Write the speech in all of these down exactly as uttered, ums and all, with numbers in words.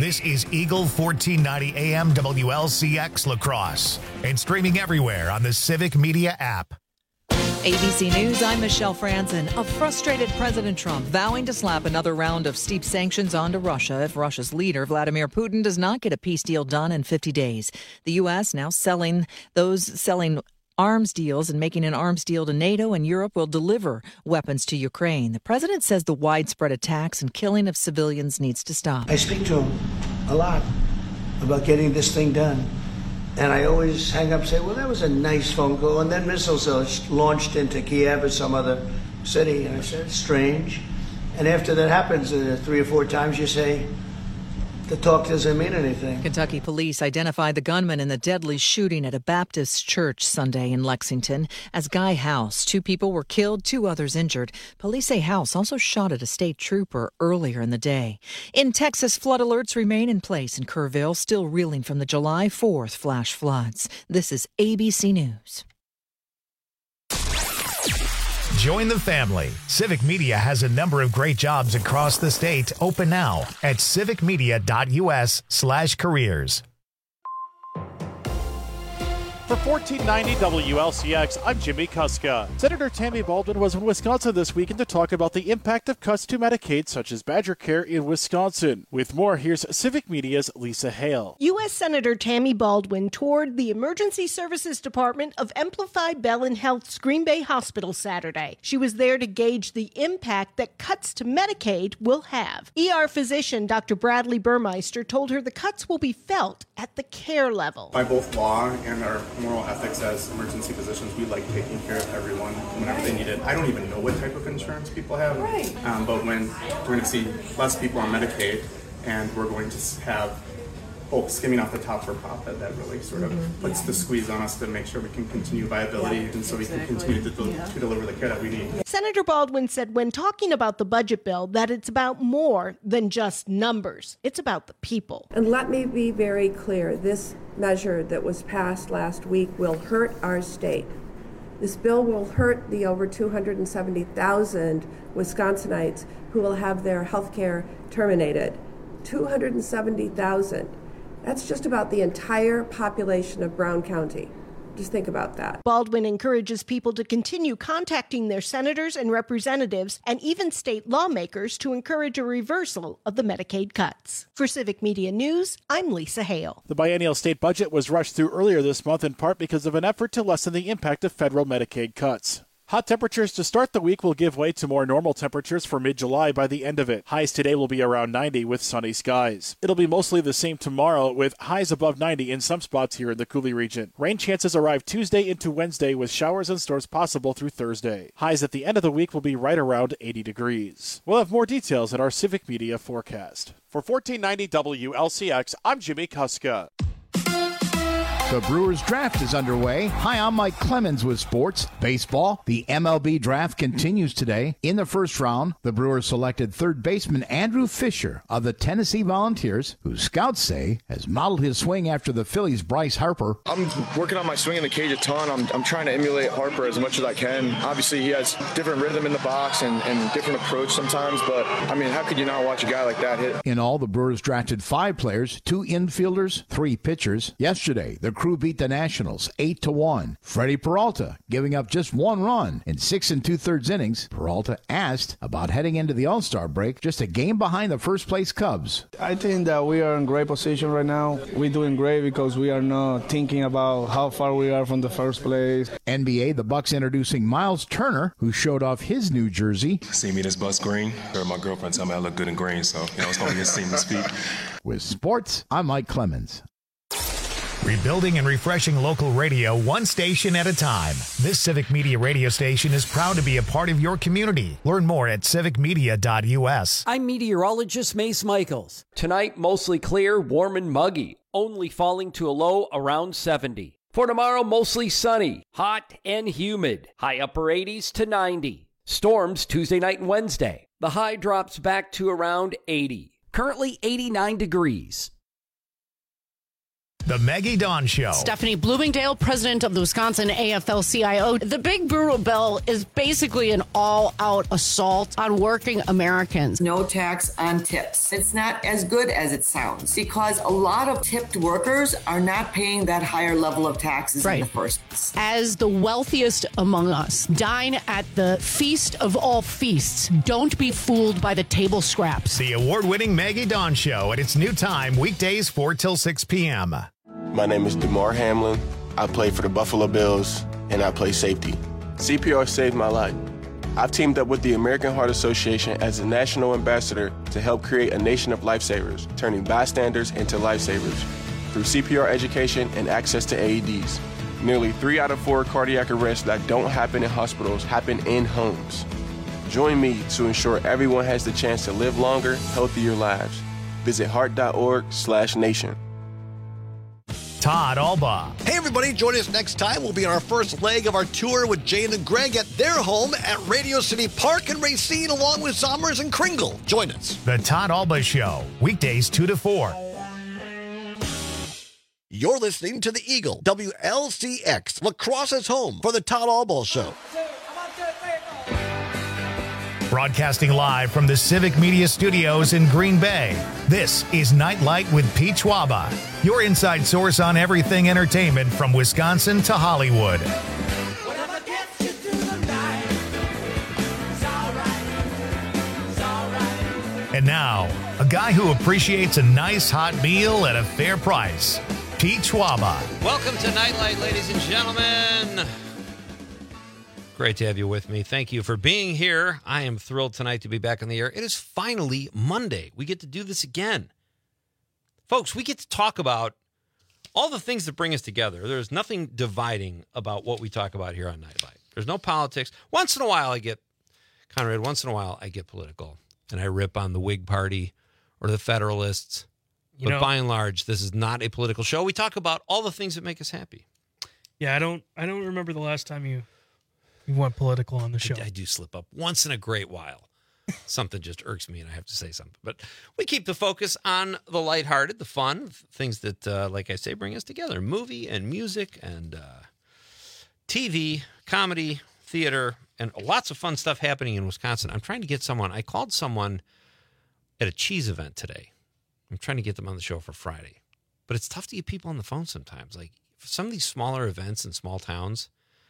This is Eagle fourteen ninety A M W L C X La Crosse and streaming everywhere on the Civic Media app. A B C News, I'm Michelle Franzen. A frustrated President Trump vowing to slap another round of steep sanctions onto Russia if Russia's leader, Vladimir Putin, does not get a peace deal done in fifty days. The U S now selling those selling arms deals and making an arms deal to NATO, and Europe will deliver weapons to Ukraine. The president says the widespread attacks and killing of civilians needs to stop. I speak to him a lot about getting this thing done. And I always hang up and say, well, that was a nice phone call. And then missiles are launched into Kiev or some other city. And I said, it's strange. And after that happens uh, three or four times, you say, the talk doesn't mean anything. Kentucky police identified the gunman in the deadly shooting at a Baptist church Sunday in Lexington as Guy House. Two people were killed, two others injured. Police say House also shot at a state trooper earlier in the day. In Texas, flood alerts remain in place in Kerrville, still reeling from the July fourth flash floods. This is A B C News. Join the family. Civic Media has a number of great jobs across the state open now at civicmedia.us slash careers. For fourteen ninety W L C X, I'm Jimmy Kuska. Senator Tammy Baldwin was in Wisconsin this weekend to talk about the impact of cuts to Medicaid, such as Badger Care in Wisconsin. With more, here's Civic Media's Lisa Hale. U S. Senator Tammy Baldwin toured the Emergency Services Department of Amplify Bell and Health's Green Bay Hospital Saturday. She was there to gauge the impact that cuts to Medicaid will have. E R physician Doctor Bradley Burmeister told her the cuts will be felt at the care level. By both law and our moral ethics as emergency physicians, we like taking care of everyone whenever they need it. I don't even know what type of insurance people have, right. um, but when we're going to see less people on Medicaid and we're going to have folks skimming off the top for profit, that really sort of mm-hmm. puts yeah. the squeeze on us to make sure we can continue viability yeah, and so exactly. we can continue to, del- yeah. to deliver the care that we need. Senator Baldwin said when talking about the budget bill that it's about more than just numbers. It's about the people. And let me be very clear, this measure that was passed last week will hurt our state. This bill will hurt the over two hundred seventy thousand Wisconsinites who will have their health care terminated. two hundred seventy thousand. That's just about the entire population of Brown County. Just think about that. Baldwin encourages people to continue contacting their senators and representatives and even state lawmakers to encourage a reversal of the Medicaid cuts. For Civic Media News, I'm Lisa Hale. The biennial state budget was rushed through earlier this month in part because of an effort to lessen the impact of federal Medicaid cuts. Hot temperatures to start the week will give way to more normal temperatures for mid-July by the end of it. Highs today will be around ninety with sunny skies. It'll be mostly the same tomorrow with highs above ninety in some spots here in the Coulee region. Rain chances arrive Tuesday into Wednesday with showers and storms possible through Thursday. Highs at the end of the week will be right around eighty degrees. We'll have more details in our Civic Media forecast. For fourteen ninety W L C X, I'm Jimmy Kuska. The Brewers draft is underway. Hi, I'm Mike Clemens with sports. Baseball, the M L B draft continues today. In the first round, the Brewers selected third baseman Andrew Fisher of the Tennessee Volunteers, who scouts say has modeled his swing after the Phillies' Bryce Harper. I'm working on my swing in the cage a ton. I'm, I'm trying to emulate Harper as much as I can. Obviously, he has different rhythm in the box and, and different approach sometimes, but, I mean, how could you not watch a guy like that hit? In all, the Brewers drafted five players, two infielders, three pitchers. Yesterday, the Crew beat the Nationals eight to one. Freddie Peralta giving up just one run in six and two-thirds innings. Peralta asked about heading into the All-Star break, just a game behind the first-place Cubs. I think that we are in great position right now. We're doing great because we are not thinking about how far we are from the first place. N B A, the Bucks introducing Miles Turner, who showed off his new jersey. See me this bus green? Heard my girlfriend tell me I look good in green, so you know it's going to be a seamless feat. With sports, I'm Mike Clemens. Rebuilding and refreshing local radio one station at a time. This Civic Media radio station is proud to be a part of your community. Learn more at civic media dot u s. I'm meteorologist Mace Michaels. Tonight, mostly clear, warm and muggy, only falling to a low around seventy. For tomorrow, mostly sunny, hot and humid, high upper eighties to ninety. Storms Tuesday night and Wednesday. The high drops back to around eighty. Currently eighty-nine degrees. The Maggie Dawn Show. Stephanie Bloomingdale, president of the Wisconsin A F L C I O. The Big Brewer bill is basically an all-out assault on working Americans. No tax on tips. It's not as good as it sounds because a lot of tipped workers are not paying that higher level of taxes right. in the first place. As the wealthiest among us, dine at the feast of all feasts. Don't be fooled by the table scraps. The award-winning Maggie Dawn Show at its new time, weekdays four till six p.m. My name is DeMar Hamlin. I play for the Buffalo Bills, and I play safety. C P R saved my life. I've teamed up with the American Heart Association as a national ambassador to help create a nation of lifesavers, turning bystanders into lifesavers through C P R education and access to A E Ds. Nearly three out of four cardiac arrests that don't happen in hospitals happen in homes. Join me to ensure everyone has the chance to live longer, healthier lives. Visit heart.org slash nation. Todd Alba. Hey, everybody, join us next time. We'll be on our first leg of our tour with Jane and Greg at their home at Radio City Park in Racine, along with Zommers and Kringle. Join us. The Todd Alba Show, weekdays two to four. You're listening to the Eagle, W L C X, La Crosse's home for the Todd Alba Show. Broadcasting live from the Civic Media Studios in Green Bay, this is Nightlight with Pete Schwaba, your inside source on everything entertainment from Wisconsin to Hollywood. And now, a guy who appreciates a nice hot meal at a fair price, Pete Schwaba. Welcome to Nightlight, ladies and gentlemen. Great to have you with me. Thank you for being here. I am thrilled tonight to be back on the air. It is finally Monday. We get to do this again. Folks, we get to talk about all the things that bring us together. There's nothing dividing about what we talk about here on Nightlight. There's no politics. Once in a while I get, Conrad, once in a while I get political, and I rip on the Whig Party or the Federalists. You but know, by and large, this is not a political show. We talk about all the things that make us happy. Yeah, I don't I don't remember the last time you... You went political on the show. I, I do slip up once in a great while. Something just irks me and I have to say something. But we keep the focus on the lighthearted, the fun, things that, uh, like I say, bring us together. Movie and music and uh, T V, comedy, theater, and lots of fun stuff happening in Wisconsin. I'm trying to get someone. I called someone at a cheese event today. I'm trying to get them on the show for Friday. But it's tough to get people on the phone sometimes. Like for some of these smaller events in small towns,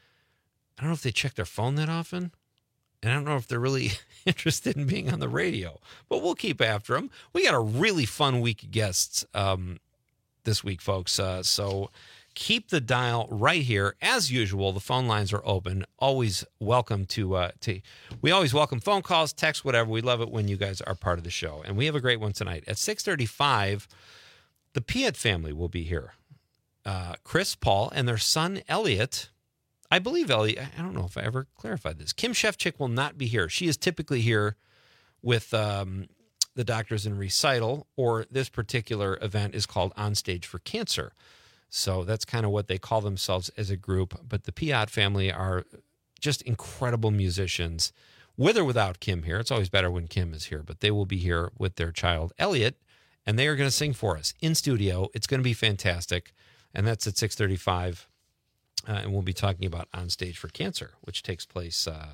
I don't know if they check their phone that often, and I don't know if they're really interested in being on the radio, but we'll keep after them. We got a really fun week of guests um, this week, folks, uh, so keep the dial right here. As usual, the phone lines are open. Always welcome to, uh, to we always welcome phone calls, text, whatever. We love it when you guys are part of the show, and we have a great one tonight. At six thirty-five, the Piet family will be here. Uh, Chris, Paul, and their son, Elliot. I believe, Ellie, I don't know if I ever clarified this. Kim Shefchick will not be here. She is typically here with um, the Doctors in Recital, or this particular event is called On Stage for Cancer. So that's kind of what they call themselves as a group. But the Piat family are just incredible musicians, with or without Kim here. It's always better when Kim is here, but they will be here with their child, Elliot, and they are going to sing for us in studio. It's going to be fantastic, and that's at six thirty-five. Uh, and we'll be talking about On Stage for Cancer, which takes place uh,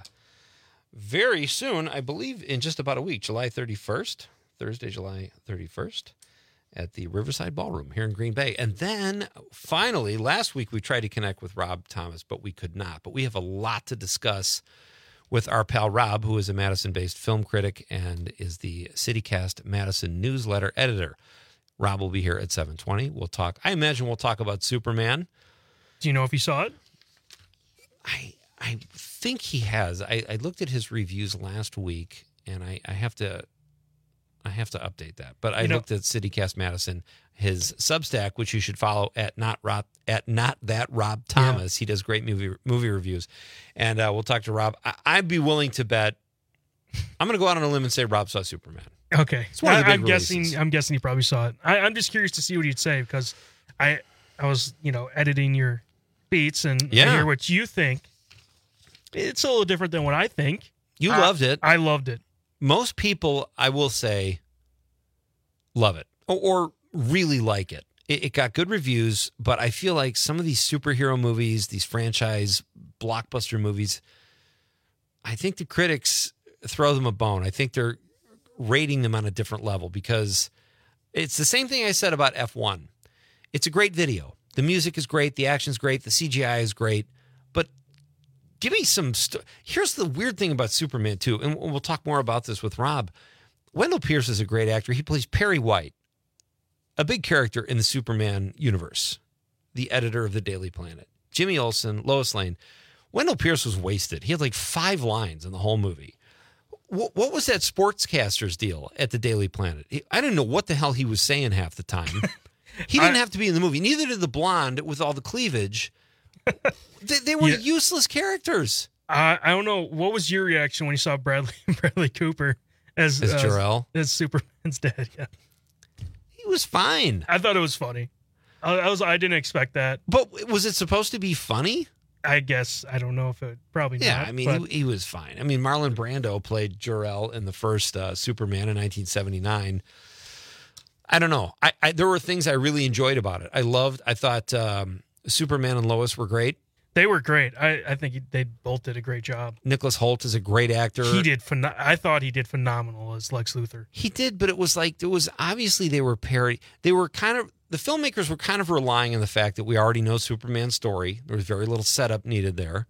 very soon, I believe in just about a week, July thirty-first, Thursday, July thirty-first, at the Riverside Ballroom here in Green Bay. And then finally, last week we tried to connect with Rob Thomas, but we could not. But we have a lot to discuss with our pal Rob, who is a Madison-based film critic and is the CityCast Madison newsletter editor. Rob will be here at seven twenty. We'll talk, I imagine we'll talk about Superman. Do you know if he saw it? I I think he has. I, I looked at his reviews last week, and I, I have to I have to update that. But I you know, looked at CityCast Madison, his Substack, which you should follow at not Rob at not that Rob Thomas. Yeah. He does great movie movie reviews, and uh, we'll talk to Rob. I, I'd be willing to bet. I'm going to go out on a limb and say Rob saw Superman. Okay, it's one of the big I'm releases. guessing. I'm guessing he probably saw it. I, I'm just curious to see what he'd say because I I was you know editing your beats and yeah. I hear what you think. It's a little different than what I think. You I, loved it. I loved it. Most people, I will say, love it or, or really like it. It, it got good reviews, but I feel like some of these superhero movies, these franchise blockbuster movies, I think the critics throw them a bone. I think they're rating them on a different level because it's the same thing I said about F one. It's a great video. The music is great. The action's great. The C G I is great. But give me some... St- Here's the weird thing about Superman, too, and we'll talk more about this with Rob. Wendell Pierce is a great actor. He plays Perry White, a big character in the Superman universe, the editor of the Daily Planet. Jimmy Olsen, Lois Lane. Wendell Pierce was wasted. He had like five lines in the whole movie. What, what was that sportscaster's deal at the Daily Planet? He, I didn't know what the hell he was saying half the time. He didn't I, have to be in the movie. Neither did the blonde with all the cleavage. they, they were yeah. useless characters. Uh, I don't know. What was your reaction when you saw Bradley Bradley Cooper as, as uh, Jor-El? As Superman's dad, yeah. He was fine. I thought it was funny. I, I was. I didn't expect that. But was it supposed to be funny? I guess. I don't know if it probably yeah, not. I mean, but... he, he was fine. I mean, Marlon Brando played Jor-El in the first uh, Superman in nineteen seventy-nine. I don't know. I, I there were things I really enjoyed about it. I loved. I thought um, Superman and Lois were great. They were great. I, I think he, they both did a great job. Nicholas Hoult is a great actor. He did. Phen- I thought he did phenomenal as Lex Luthor. He did, but it was like it was obviously they were parody. They were kind of the filmmakers were kind of relying on the fact that we already know Superman's story. There was very little setup needed there.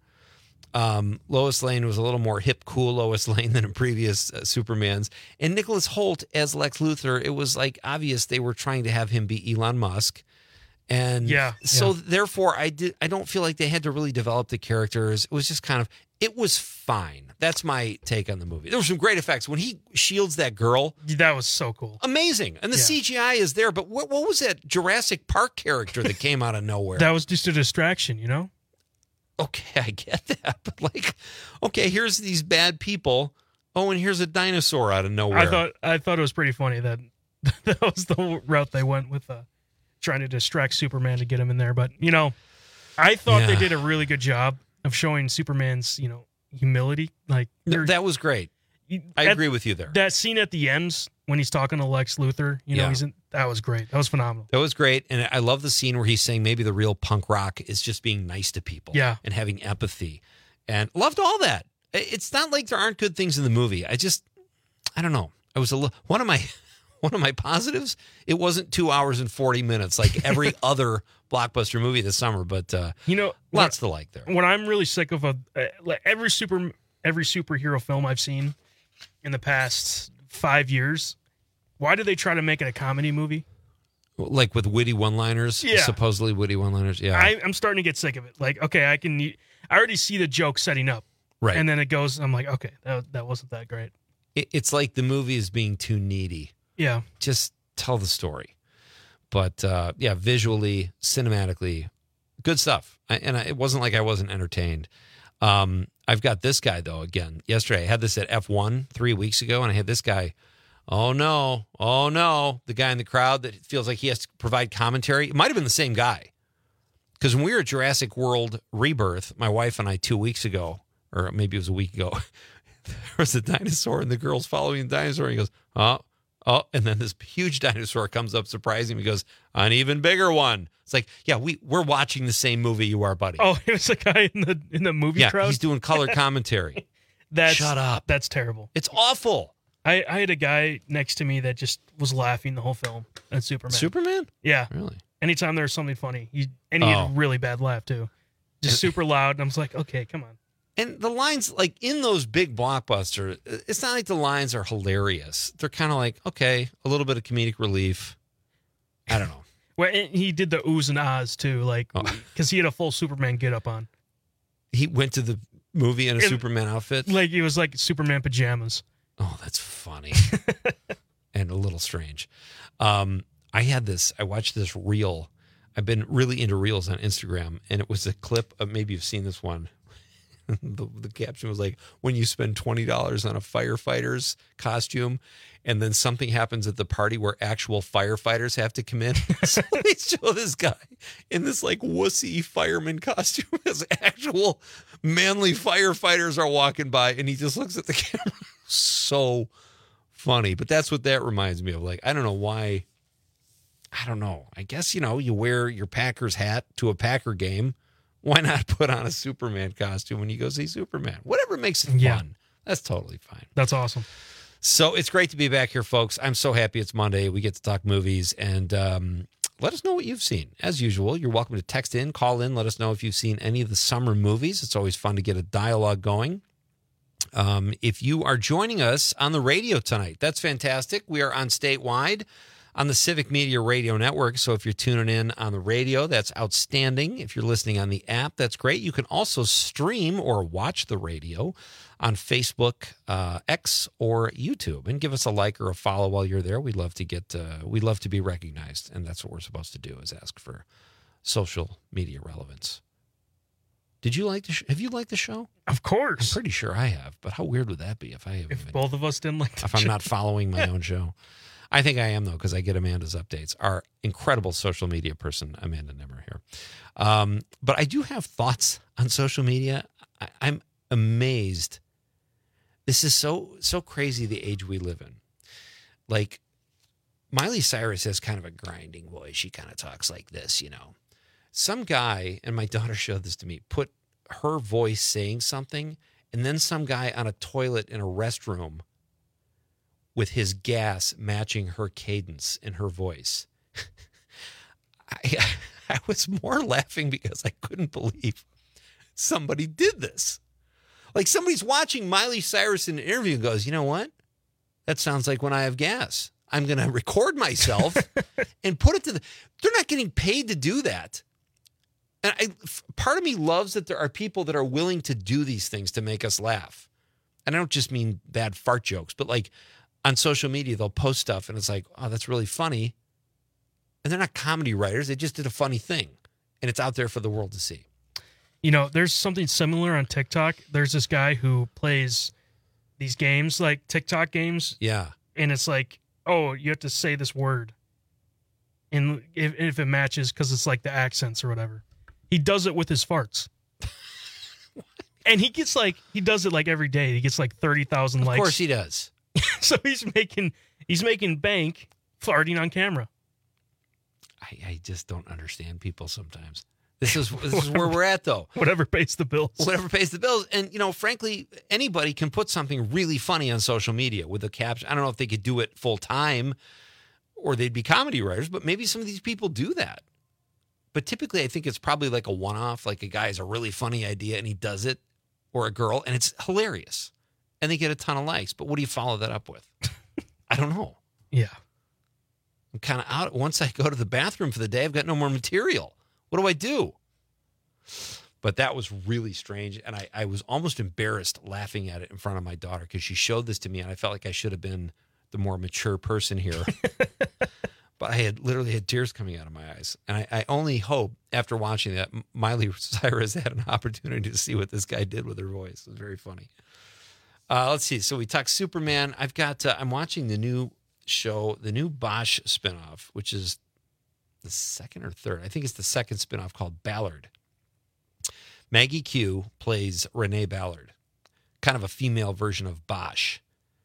Um, Lois Lane was a little more hip, cool Lois Lane than in previous uh, Supermans. And Nicholas Hoult as Lex Luthor, it was like obvious they were trying to have him be Elon Musk. And yeah, so yeah. therefore I did I don't feel like they had to really develop the characters. It was just kind of it was fine. That's my take on the movie. There were some great effects when he shields that girl. That was so cool. Amazing. And the yeah. C G I is there, but what what was that Jurassic Park character that came out of nowhere? That was just a distraction, you know? Okay, I get that. But like, okay, here's these bad people. Oh, and here's a dinosaur out of nowhere. I thought I thought it was pretty funny that that was the route they went with uh, trying to distract Superman to get him in there. But, you know, I thought yeah. they did a really good job of showing Superman's, you know, humility. Like no, that was great. I at, agree with you there. That scene at the end when he's talking to Lex Luthor, you know, yeah. he's in, that was great. That was phenomenal. That was great. And I love the scene where he's saying maybe the real punk rock is just being nice to people yeah. and having empathy. And loved all that. It's not like there aren't good things in the movie. I just, I don't know. I was a little, one of my, one of my positives, it wasn't two hours and forty minutes like every other blockbuster movie this summer, but uh, you know, lots to like there. What I'm really sick of, a, uh, like every super, every superhero film I've seen in the past five years, why do they try to make it a comedy movie? Like with witty one-liners, yeah. supposedly witty one-liners. Yeah, I, I'm starting to get sick of it. Like, okay, I can, I already see the joke setting up, right? And then it goes, I'm like, okay, that that wasn't that great. It, it's like the movie is being too needy. Yeah, just tell the story. But uh, yeah, visually, cinematically, good stuff. I, and I, it wasn't like I wasn't entertained. Um, I've got this guy though. Again, yesterday I had this at F one three weeks ago, and I had this guy. Oh no! Oh no! The guy in the crowd that feels like he has to provide commentary. It might have been the same guy, because when we were at Jurassic World Rebirth, my wife and I two weeks ago, or maybe it was a week ago, there was a dinosaur, and the girl's following the dinosaur. And he goes, "Oh, oh!" And then this huge dinosaur comes up, surprising him. He goes, "An even bigger one." It's like, yeah, we we're watching the same movie you are, buddy. Oh, it was a guy in the in the movie yeah, crowd. He's doing color commentary. That's, Shut up. That's terrible. It's awful. I, I had a guy next to me that just was laughing the whole film at Superman. Superman? Yeah. Really? Anytime there was something funny. He, and he oh. had a really bad laugh, too. Just super loud. And I was like, okay, come on. And the lines, like in those big blockbusters, it's not like the lines are hilarious. They're kind of like, okay, a little bit of comedic relief. I don't know. Well, and he did the oohs and ahs, too, like, because oh. he had a full Superman get up on. He went to the movie in a it, Superman outfit? Like, it was like Superman pajamas. Oh, that's funny. And a little strange. Um, I had this, I watched this reel. I've been really into reels on Instagram, and it was a clip of, maybe you've seen this one. the, the caption was like, when you spend twenty dollars on a firefighter's costume, and then something happens at the party where actual firefighters have to come in. So they show this guy in this like wussy fireman costume as actual manly firefighters are walking by, and he just looks at the camera. So funny. But that's what that reminds me of. Like, I don't know why. I don't know. I guess, you know, you wear your Packers hat to a Packer game. Why not put on a Superman costume when you go see Superman? Whatever makes it fun. Yeah. That's totally fine. That's awesome. So it's great to be back here, folks. I'm so happy it's Monday. We get to talk movies, and um, let us know what you've seen. As usual, you're welcome to text in, call in, let us know if you've seen any of the summer movies. It's always fun to get a dialogue going. Um, if you are joining us on the radio tonight, that's fantastic. We are on statewide on the Civic Media Radio Network. So if you're tuning in on the radio, that's outstanding. If you're listening on the app, that's great. You can also stream or watch the radio on Facebook, uh, X, or YouTube, and give us a like or a follow while you're there. We'd love to get, uh, we'd love to be recognized, and that's what we're supposed to do, is ask for social media relevance. Did you like the? Sh- have you liked the show? Of course. I'm pretty sure I have, but how weird would that be if I have? If both of us didn't like the if I'm show. not following my own show? I think I am, though, because I get Amanda's updates. Our incredible social media person, Amanda Nimmer, here. Um, but I do have thoughts on social media. I, I'm amazed. This is so so crazy, the age we live in. Like, Miley Cyrus has kind of a grinding voice. She kind of talks like this, you know. Some guy, and my daughter showed this to me, put her voice saying something, and then some guy on a toilet in a restroom with his gas matching her cadence in her voice. I, I was more laughing because I couldn't believe somebody did this. Like, somebody's watching Miley Cyrus in an interview and goes, you know what? That sounds like when I have gas. I'm going to record myself and put it to the... They're not getting paid to do that. And I, part of me loves that there are people that are willing to do these things to make us laugh. And I don't just mean bad fart jokes, but like on social media, they'll post stuff and it's like, oh, that's really funny. And they're not comedy writers. They just did a funny thing. And it's out there for the world to see. You know, there's something similar on TikTok. There's this guy who plays these games, like TikTok games. Yeah. And it's like, oh, you have to say this word. And if, if it matches, because it's like the accents or whatever. He does it with his farts. And he gets like, he does it like every day. He gets like thirty thousand likes. Of course he does. So he's making, he's making bank farting on camera. I, I just don't understand people sometimes. This is this is where we're at, though. Whatever pays the bills. Whatever pays the bills. And, you know, frankly, anybody can put something really funny on social media with a caption. I don't know if they could do it full time or they'd be comedy writers, but maybe some of these people do that. But typically, I think it's probably like a one-off, like a guy has a really funny idea and he does it, or a girl, and it's hilarious. And they get a ton of likes. But what do you follow that up with? I don't know. Yeah. I'm kind of out. Once I go to the bathroom for the day, I've got no more material. What do I do? But that was really strange. And I, I was almost embarrassed laughing at it in front of my daughter because she showed this to me and I felt like I should have been the more mature person here. But I had literally had tears coming out of my eyes. And I, I only hope after watching that, Miley Cyrus had an opportunity to see what this guy did with her voice. It was very funny. Uh, let's see. So we talked Superman. I've got, uh, I'm watching the new show, the new Bosch spinoff, which is the second or third. I think it's the second spinoff called Ballard. Maggie Q plays Renee Ballard, kind of a female version of Bosch.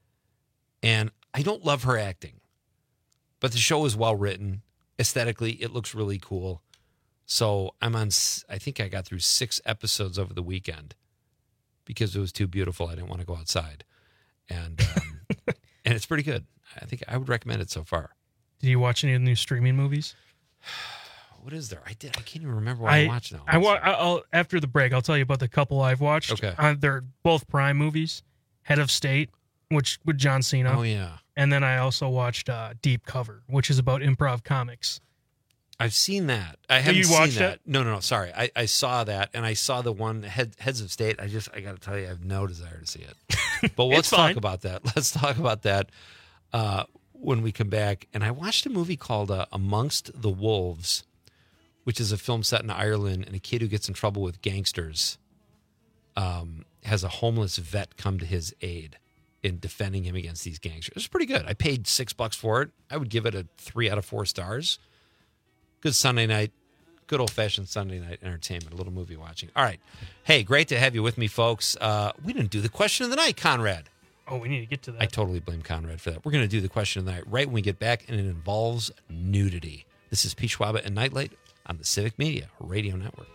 And I don't love her acting, but the show is well written. Aesthetically, it looks really cool. So I'm on, I think I got through six episodes over the weekend because it was too beautiful. I didn't want to go outside. And, um, and it's pretty good. I think I would recommend it so far. Did you watch any of the new streaming movies? What is there? I did. I can't even remember what I, I watched now. I wa- I'll after the break. I'll tell you about the couple I've watched. Okay, uh, they're both Prime movies. Head of State, which with John Cena. Oh yeah. And then I also watched uh, Deep Cover, which is about improv comics. I've seen that. I haven't you seen watched that. It? No, no, no. Sorry, I, I saw that, and I saw the one head, Heads of State. I just I got to tell you, I have no desire to see it. But let's talk about that. Let's talk about that uh, when we come back. And I watched a movie called uh, Amongst the Wolves, which is a film set in Ireland, and a kid who gets in trouble with gangsters um, has a homeless vet come to his aid in defending him against these gangsters. It's pretty good. I paid six bucks for it. I would give it a three out of four stars. Good Sunday night, good old-fashioned Sunday night entertainment, a little movie watching. All right. Hey, great to have you with me, folks. Uh, we didn't do the question of the night, Conrad. Oh, we need to get to that. I totally blame Conrad for that. We're going to do the question of the night right when we get back, and it involves nudity. This is Pete Schwaba and Nightlight on the Civic Media Radio Network.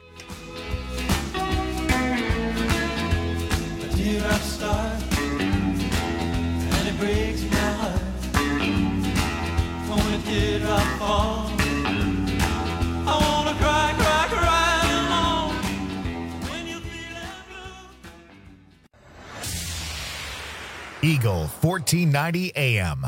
Dear, I start, and it breaks my heart. When it did I fall, I wanna cry, cry, cry alone. When you feel blue. Eagle fourteen ninety A M.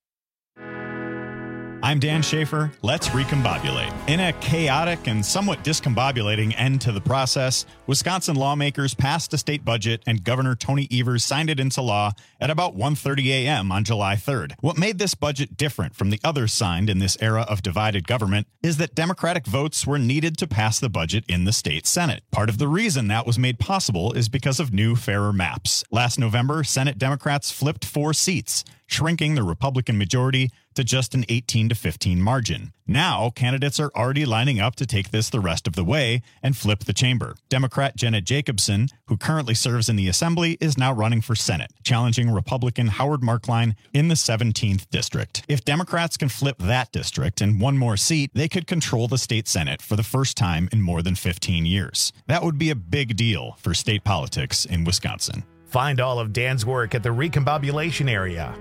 I'm Dan Schaefer. Let's recombobulate. In a chaotic and somewhat discombobulating end to the process, Wisconsin lawmakers passed a state budget and Governor Tony Evers signed it into law at about one thirty a.m. on July third. What made this budget different from the others signed in this era of divided government is that Democratic votes were needed to pass the budget in the state Senate. Part of the reason that was made possible is because of new, fairer maps. Last November, Senate Democrats flipped four seats, shrinking the Republican majority to just an eighteen to fifteen margin. Now, candidates are already lining up to take this the rest of the way and flip the chamber. Democrat Jenna Jacobson, who currently serves in the Assembly, is now running for Senate, challenging Republican Howard Markline in the seventeenth district. If Democrats can flip that district and one more seat, they could control the state Senate for the first time in more than fifteen years. That would be a big deal for state politics in Wisconsin. Find all of Dan's work at the Recombobulation Area.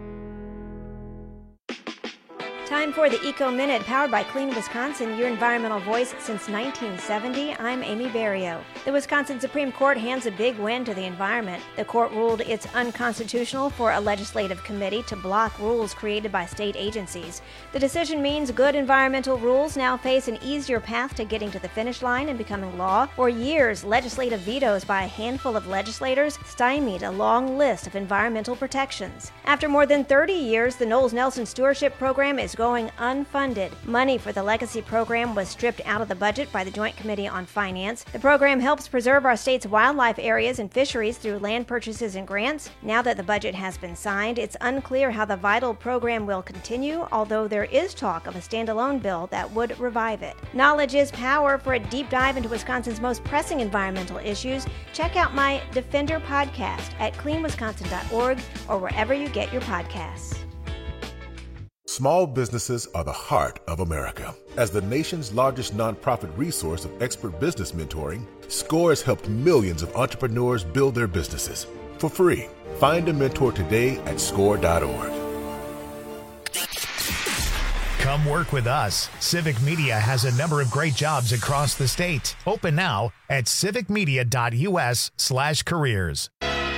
Time for the Eco Minute, powered by Clean Wisconsin, your environmental voice since nineteen seventy. I'm Amy Barrio. The Wisconsin Supreme Court hands a big win to the environment. The court ruled it's unconstitutional for a legislative committee to block rules created by state agencies. The decision means good environmental rules now face an easier path to getting to the finish line and becoming law. For years, legislative vetoes by a handful of legislators stymied a long list of environmental protections. After more than thirty years, the Knowles Nelson Stewardship Program is going unfunded. Money for the Legacy Program was stripped out of the budget by the Joint Committee on Finance. The program helps preserve our state's wildlife areas and fisheries through land purchases and grants. Now that the budget has been signed, it's unclear how the vital program will continue, although there is talk of a standalone bill that would revive it. Knowledge is power. For a deep dive into Wisconsin's most pressing environmental issues, check out my Defender podcast at clean wisconsin dot org or wherever you get your podcasts. Small businesses are the heart of America. As the nation's largest nonprofit resource of expert business mentoring, SCORE has helped millions of entrepreneurs build their businesses for free. Find a mentor today at score dot org. Come work with us. Civic Media has a number of great jobs across the state. Open now at civic media dot u s slash careers.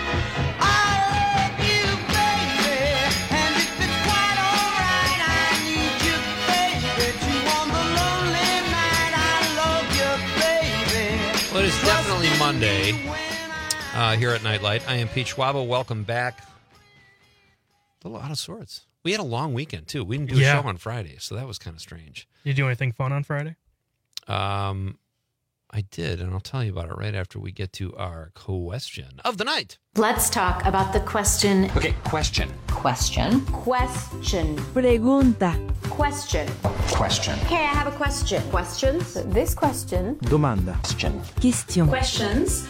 Well, it is definitely Monday uh, here at Nightlight. I am Pete Schwaba. Welcome back. A little out of sorts. We had a long weekend, too. We didn't do a Yeah. show on Friday, so that was kind of strange. Did you do anything fun on Friday? Um, I did, and I'll tell you about it right after we get to our question of the night. Let's talk about the question. Okay, question. Question. Question. Pregunta. Question. Question. Okay, I have a question. Questions? This question. Domanda. Question. Question. Questions.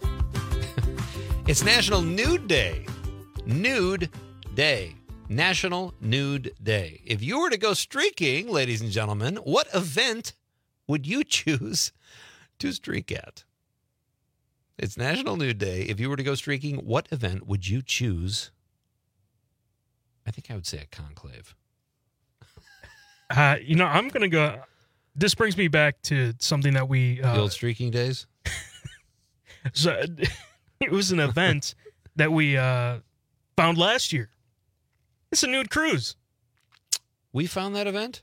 It's National Nude Day. Nude Day. National Nude Day. If you were to go streaking, ladies and gentlemen, what event would you choose to streak at? It's National Nude Day. If you were to go streaking, what event would you choose? I think I would say a conclave. Uh, you know, I'm going to go. This brings me back to something that we. Uh, the old streaking days? So it was an event that we uh, found last year. It's a nude cruise. We found that event?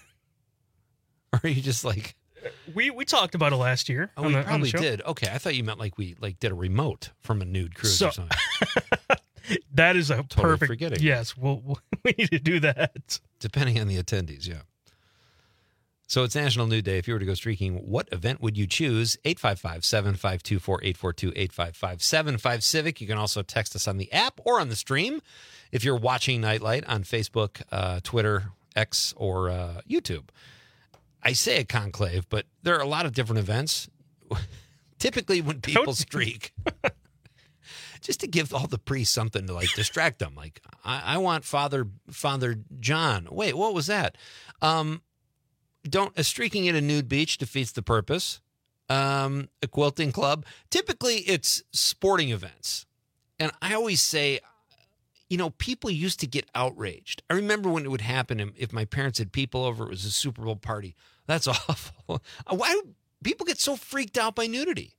Or are you just like. We we talked about it last year. Oh, on we the, on the probably show. did. Okay, I thought you meant like we like did a remote from a nude cruise So- or something. That is a Totally perfect. forgetting. Yes, we'll, we'll, we need to do that. Depending on the attendees, yeah. So it's National Nude Day. If you were to go streaking, what event would you choose? eight five five, seven five two, four eight four two, eight five five, seven five Civic. You can also text us on the app or on the stream if you're watching Nightlight on Facebook, uh, Twitter, X, or uh, YouTube. I say a conclave, but there are a lot of different events. Typically when people streak, just to give all the priests something to like distract them. Like, I, I want Father Father John. Wait, what was that? Um, don't a streaking at a nude beach defeats the purpose. Um, a quilting club. Typically, it's sporting events. And I always say, you know, people used to get outraged. I remember when it would happen if my parents had people over, it was a Super Bowl party. That's awful. Why do people get so freaked out by nudity?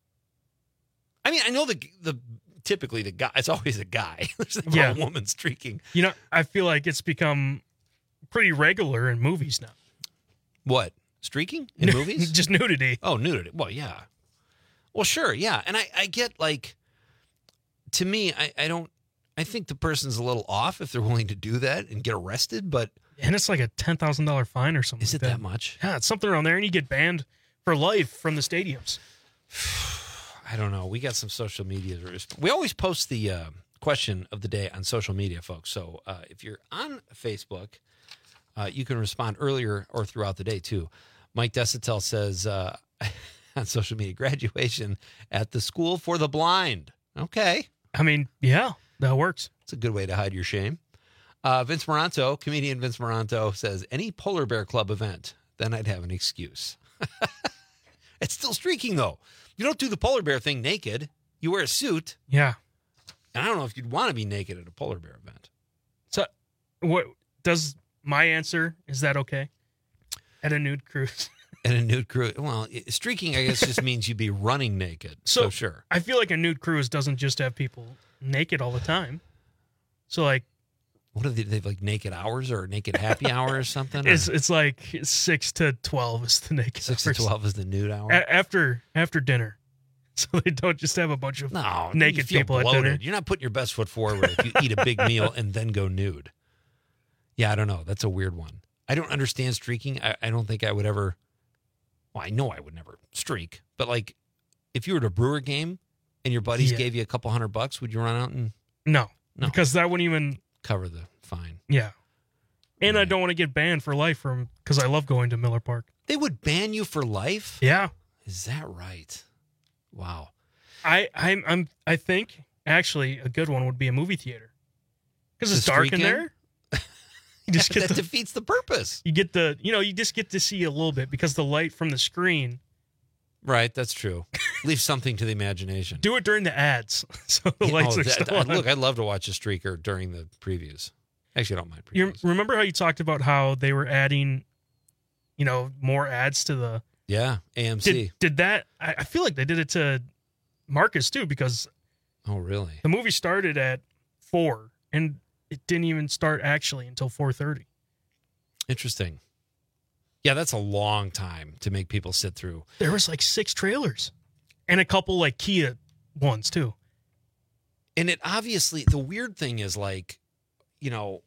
I mean, I know the the typically the guy, it's always a guy. There's never Yeah. a woman streaking. You know, I feel like it's become pretty regular in movies now. What? Streaking in movies? Just nudity. Oh, nudity. Well, yeah. Well, sure, yeah. And I, I get, like, to me, I, I don't, I think the person's a little off if they're willing to do that and get arrested, but. And it's like a ten thousand dollars fine or something. Is it like that much? Yeah, it's something around there, and you get banned for life from the stadiums. I don't know. We got some social media. We always post the uh, question of the day on social media, folks. So uh, if you're on Facebook, uh, you can respond earlier or throughout the day, too. Mike Desitel says uh, on social media, graduation at the School for the Blind. Okay. I mean, yeah, that works. It's a good way to hide your shame. Uh, Vince Moranto, comedian Vince Moranto, says, any Polar Bear Club event, then I'd have an excuse. It's still streaking, though. You don't do the polar bear thing naked. You wear a suit. Yeah. And I don't know if you'd want to be naked at a polar bear event. So, what does my answer, is that okay? At a nude cruise? At a nude cruise. Well, streaking, I guess, just means you'd be running naked. So, so sure. I feel like a nude cruise doesn't just have people naked all the time. So, like, what are they? They have like naked hours or naked happy hour or something? It's or? it's like six to twelve is the naked. Six hours. to twelve is the nude hour. A- after after dinner, so they don't just have a bunch of no, naked you feel people bloated. at dinner. You're not putting your best foot forward if you eat a big meal and then go nude. Yeah, I don't know. That's a weird one. I don't understand streaking. I, I don't think I would ever. Well, I know I would never streak, but like, if you were at a Brewer game and your buddies Yeah. gave you a couple hundred bucks, would you run out and No, No. because that wouldn't even cover the fine? Yeah, and I don't want to get banned for life from because I love going to Miller Park. They would ban you for life? Yeah, Is that right? Wow. I I'm, I'm I think actually a good one would be a movie theater because it's The dark in streaking? there. You just get that the, defeats the purpose. you get the you know you just get to see a little bit because the light from the screen. Right, that's true. Leave something to the imagination. Do it during the ads, so the Yeah, lights oh, are that- still I- on. Look, I'd love to watch a streaker during the previews. Actually, I don't mind previews. You remember how you talked about how they were adding, you know, more ads to the Yeah, A M C. Did, did that? I, I feel like they did it to Marcus too because Oh, really? the movie started at four and it didn't even start actually until four thirty. Interesting. Yeah, that's a long time to make people sit through. There was like six trailers and a couple like Kia ones too. And it obviously, the weird thing is like, you know,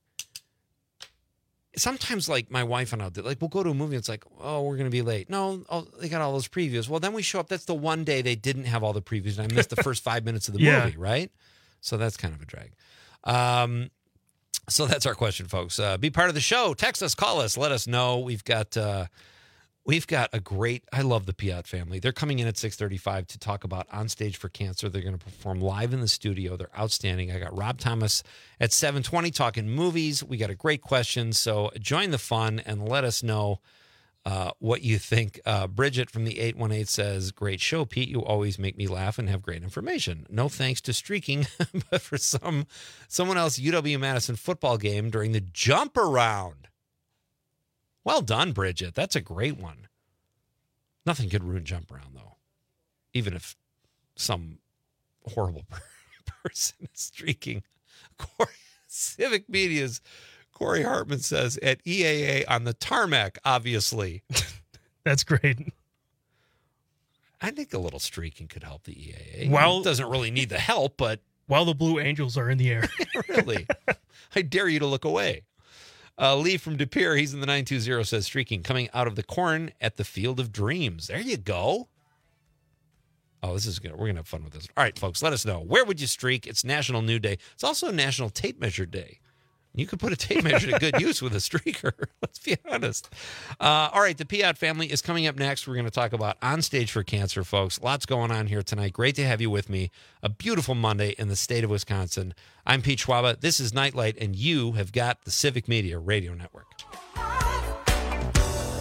sometimes like my wife and I, like we'll go to a movie. It's like, oh, we're going to be late. No, oh, they got all those previews. Well, then we show up. That's the one day they didn't have all the previews, and I missed the first five minutes of the Yeah. movie. Right. So that's kind of a drag. Um, so that's our question, folks. Uh, be part of the show. Text us, call us, let us know. We've got uh, we've got a great. I love the Piat family. They're coming in at six thirty-five to talk about On Stage for Cancer. They're going to perform live in the studio. They're outstanding. I got Rob Thomas at seven twenty talking movies. We got a great question. So join the fun and let us know uh, what you think. Uh, Bridget from the eight one eight says, great show, Pete. You always make me laugh and have great information. No thanks to streaking, but for some someone else, U W-Madison football game during the jump around. Well done, Bridget. That's a great one. Nothing could ruin jump around, though. Even if some horrible person is streaking. Corey, Civic Media's Corey Hartman says, at E A A on the tarmac, obviously. That's great. I think a little streaking could help the E A A. Well- it doesn't really need the help, but While the Blue Angels are in the air. really, I dare you to look away. Uh, Lee from De Pere, he's in the nine two zero, says, streaking coming out of the corn at the Field of Dreams. There you go. Oh, this is good. We're going to have fun with this. All right, folks, let us know. Where would you streak? It's National Nude Day. It's also National Tape Measure Day. You could put a tape measure to good use with a streaker. Let's be honest. Uh, all right, the Piat family is coming up next. We're going to talk about On Stage for Cancer, folks. Lots going on here tonight. Great to have you with me. A beautiful Monday in the state of Wisconsin. I'm Pete Schwaba. This is Nightlight, and you have got the Civic Media Radio Network.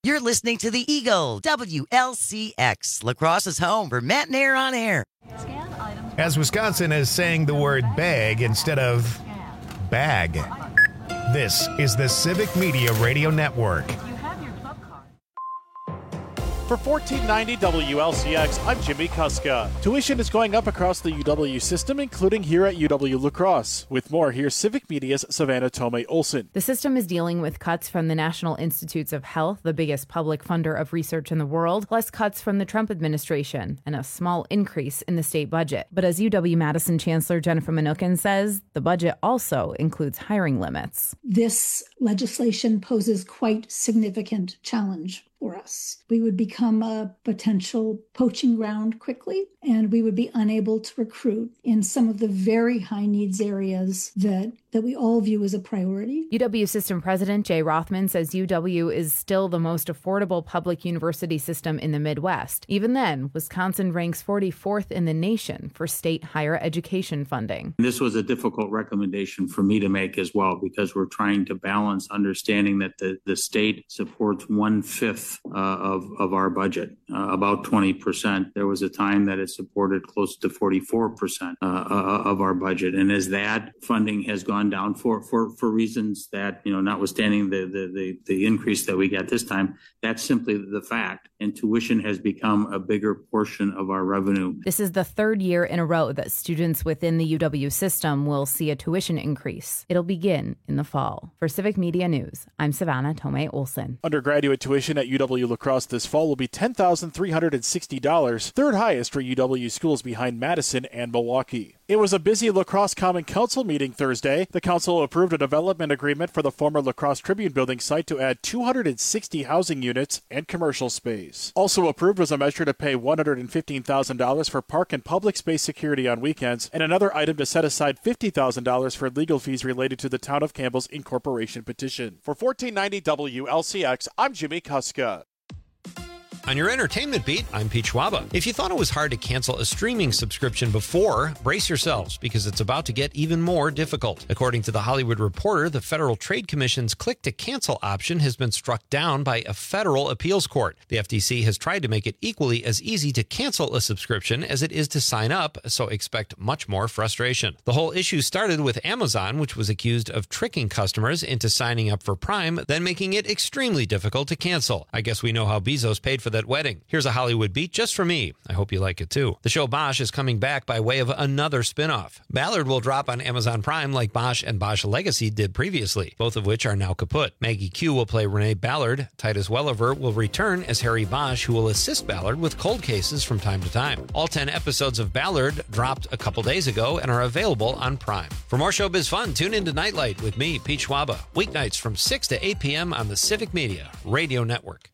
You're listening to the Eagle, W L C X, La Crosse's home for Matt and Air on Air. As Wisconsin is saying the word bag instead of bag. This is the Civic Media Radio Network. For fourteen ninety W L C X, I'm Jimmy Kuska. Tuition is going up across the U W system, including here at U W La Crosse. With more, here's Civic Media's Savannah Tomei Olson. The system is dealing with cuts from the National Institutes of Health, the biggest public funder of research in the world, plus cuts from the Trump administration, and a small increase in the state budget. But as U W-Madison Chancellor Jennifer Mnookin says, the budget also includes hiring limits. This legislation poses quite significant challenge for us. We would become a potential poaching ground quickly, and we would be unable to recruit in some of the very high needs areas that, that we all view as a priority. U W System President Jay Rothman says U W is still the most affordable public university system in the Midwest. Even then, Wisconsin ranks forty-fourth in the nation for state higher education funding. This was a difficult recommendation for me to make as well, because we're trying to balance understanding that the, the state supports one-fifth Uh, of, of our budget, uh, about twenty percent. There was a time that it supported close to forty-four percent uh, uh, of our budget. And as that funding has gone down for, for, for reasons that, you know, notwithstanding the, the, the, the increase that we got this time, that's simply the fact. And tuition has become a bigger portion of our revenue. This is the third year in a row that students within the U W system will see a tuition increase. It'll begin in the fall. For Civic Media News, I'm Savannah Tomei Olson. Undergraduate tuition at U W La Crosse this fall will be ten thousand three hundred sixty dollars, third highest for U W schools behind Madison and Milwaukee. It was a busy La Crosse Common Council meeting Thursday. The council approved a development agreement for the former La Crosse Tribune building site to add two hundred sixty housing units and commercial space. Also approved was a measure to pay one hundred fifteen thousand dollars for park and public space security on weekends, and another item to set aside fifty thousand dollars for legal fees related to the Town of Campbell's incorporation petition. For fourteen ninety W L C X, I'm Jimmy Kuska. On your entertainment beat, I'm Pete Schwaba. If you thought it was hard to cancel a streaming subscription before, brace yourselves, because it's about to get even more difficult. According to The Hollywood Reporter, the Federal Trade Commission's click-to-cancel option has been struck down by a federal appeals court. The F T C has tried to make it equally as easy to cancel a subscription as it is to sign up, so expect much more frustration. The whole issue started with Amazon, which was accused of tricking customers into signing up for Prime, then making it extremely difficult to cancel. I guess we know how Bezos paid for that wedding. Here's a Hollywood beat just for me. I hope you like it too. The show Bosch is coming back by way of another spin-off. Ballard will drop on Amazon Prime like Bosch and Bosch Legacy did previously, both of which are now kaput. Maggie Q will play Renee Ballard. Titus Welliver will return as Harry Bosch, who will assist Ballard with cold cases from time to time. All ten episodes of Ballard dropped a couple days ago and are available on Prime. For more showbiz fun, tune into Nightlight with me, Pete Schwaba, weeknights from six to eight p.m. on the Civic Media Radio Network.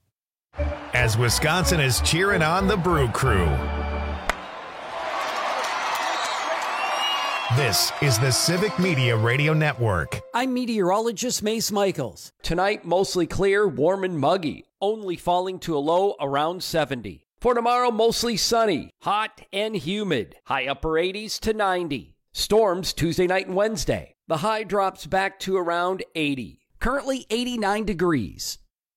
As Wisconsin is cheering on the Brew Crew. This is the Civic Media Radio Network. I'm meteorologist Mace Michaels. Tonight, mostly clear, warm and muggy, only falling to a low around seventy. For tomorrow, mostly sunny, hot and humid, high upper eighties to ninety. Storms Tuesday night and Wednesday. The high drops back to around eighty. Currently eighty-nine degrees.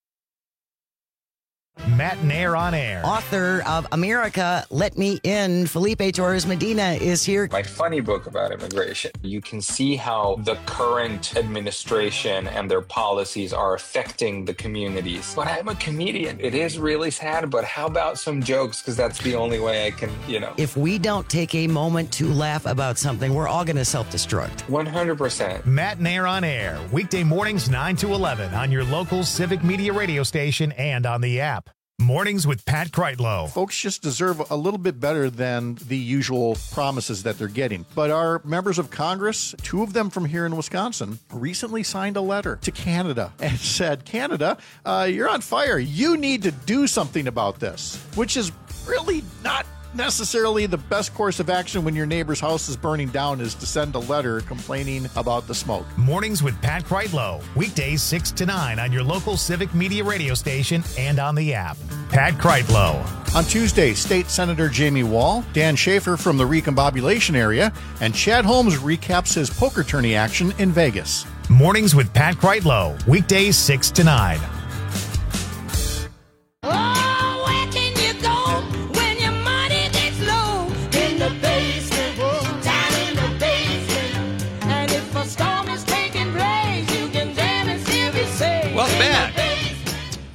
Matt and Air on Air. Author of America, Let Me In, Felipe Torres Medina is here. My funny book about immigration. You can see how the current administration and their policies are affecting the communities. But I'm a comedian. It is really sad, but how about some jokes? Because that's the only way I can, you know. If we don't take a moment to laugh about something, we're all going to self-destruct. one hundred percent. Matt and Air on Air, weekday mornings nine to eleven on your local Civic Media radio station and on the app. Mornings with Pat Kreitlow. Folks just deserve a little bit better than the usual promises that they're getting. But our members of Congress, two of them from here in Wisconsin, recently signed a letter to Canada and said, Canada, uh, you're on fire. You need to do something about this, which is really not necessarily the best course of action when your neighbor's house is burning down, is to send a letter complaining about the smoke. Mornings with Pat Kreitlow, weekdays six to nine on your local Civic Media radio station and on the app. Pat Kreitlow. On Tuesday, State Senator Jamie Wall, Dan Schaefer from the recombobulation area, and Chad Holmes recaps his poker tourney action in Vegas. Mornings with Pat Kreitlow, weekdays six to nine.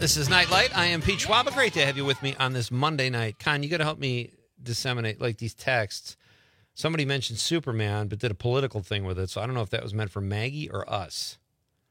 This is Nightlight. I am Pete Schwaba. Great to have you with me on this Monday night. Con, you got to help me disseminate like these texts. Somebody mentioned Superman, but did a political thing with it, so I don't know if that was meant for Maggie or us.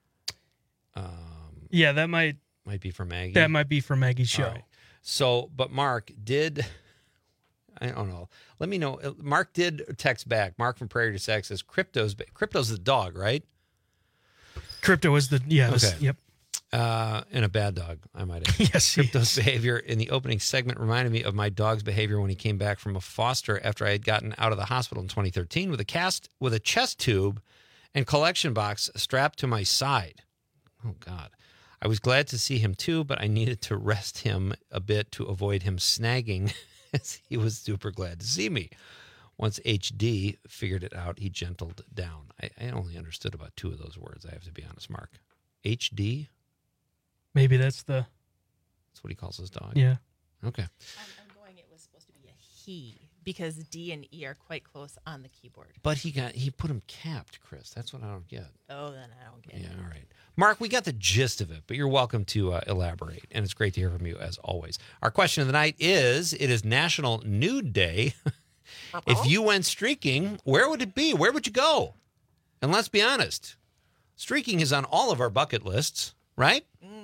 Um, yeah, that might might be for Maggie. That might be for Maggie's show. Right. So, but Mark did. I don't know. Let me know. Mark did text back. Mark from Prairie to Sex says, "Crypto's Crypto's the dog, right?" Crypto is the yeah. Was, Okay. Yep. Uh, and a bad dog, I might add. Yes, he Crypto's behavior in the opening segment reminded me of my dog's behavior when he came back from a foster after I had gotten out of the hospital in twenty thirteen with a cast with a chest tube and collection box strapped to my side. Oh God. I was glad to see him too, but I needed to rest him a bit to avoid him snagging as he was super glad to see me. Once H D figured it out, he gentled down. I, I only understood about two of those words, I have to be honest, Mark. H D? Maybe that's the. That's what he calls his dog. Yeah. Okay. I'm, I'm going. It was supposed to be a he because D and E are quite close on the keyboard. But he got he put him capped, Chris. That's what I don't get. Oh, then I don't get it. Yeah, all right. Mark, we got the gist of it, but you're welcome to uh, elaborate, and it's great to hear from you as always. Our question of the night is: it is National Nude Day. If you went streaking, where would it be? Where would you go? And let's be honest, streaking is on all of our bucket lists, right?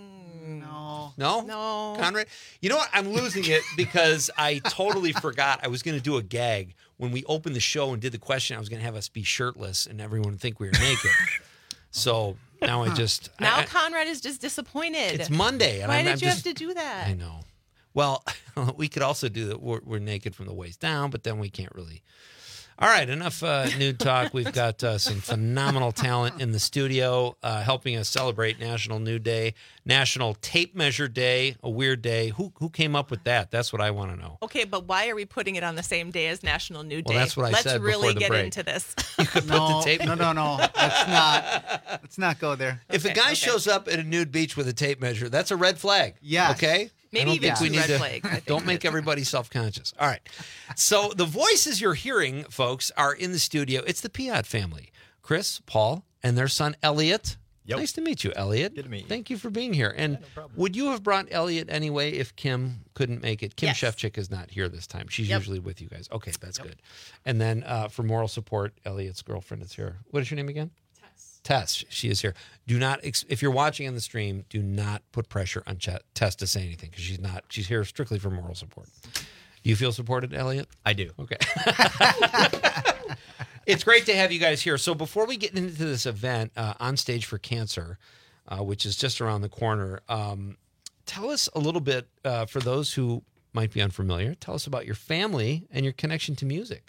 No. No? No. Conrad? You know what? I'm losing it because I totally forgot I was going to do a gag. When we opened the show and did the question, I was going to have us be shirtless and everyone would think we were naked. So now I just... Now I, Conrad is just disappointed. It's Monday. And Why I'm, did I'm you just, have to do that? I know. Well, we could also do that. We're, we're naked from the waist down, but then we can't really... All right, enough uh, nude talk. We've got uh, some phenomenal talent in the studio uh, helping us celebrate National Nude Day, National Tape Measure Day, a weird day. Who who came up with that? That's what I want to know. Okay, but why are we putting it on the same day as National Nude Day? Well, that's what I Let's said really before the get break. into this. You could No, put the tape no, no, no. Let's not. Let's not go there. If a guy shows up at a nude beach with a tape measure, that's a red flag. Yes. Okay? Maybe I don't even think we two need red to, flags, I think. Don't make everybody self-conscious. All right. So the voices you're hearing, folks, are in the studio. It's the Piat family. Chris, Paul, and their son, Elliot. Yep. Nice to meet you, Elliot. Good to meet you. Thank you for being here. And would you have brought Elliot anyway if Kim couldn't make it? Kim Yes. Shefchick is not here this time. She's Yep. usually with you guys. Okay, that's good. And then uh, for moral support, Elliot's girlfriend is here. What is your name again? Tess, she is here. Do not, ex- if you're watching on the stream, do not put pressure on Ch- Tess to say anything because she's not. She's here strictly for moral support. Do you feel supported, Elliot? I do. Okay. It's great to have you guys here. So before we get into this event, uh, On Stage for Cancer, uh, which is just around the corner, um, tell us a little bit, uh, for those who might be unfamiliar, tell us about your family and your connection to music.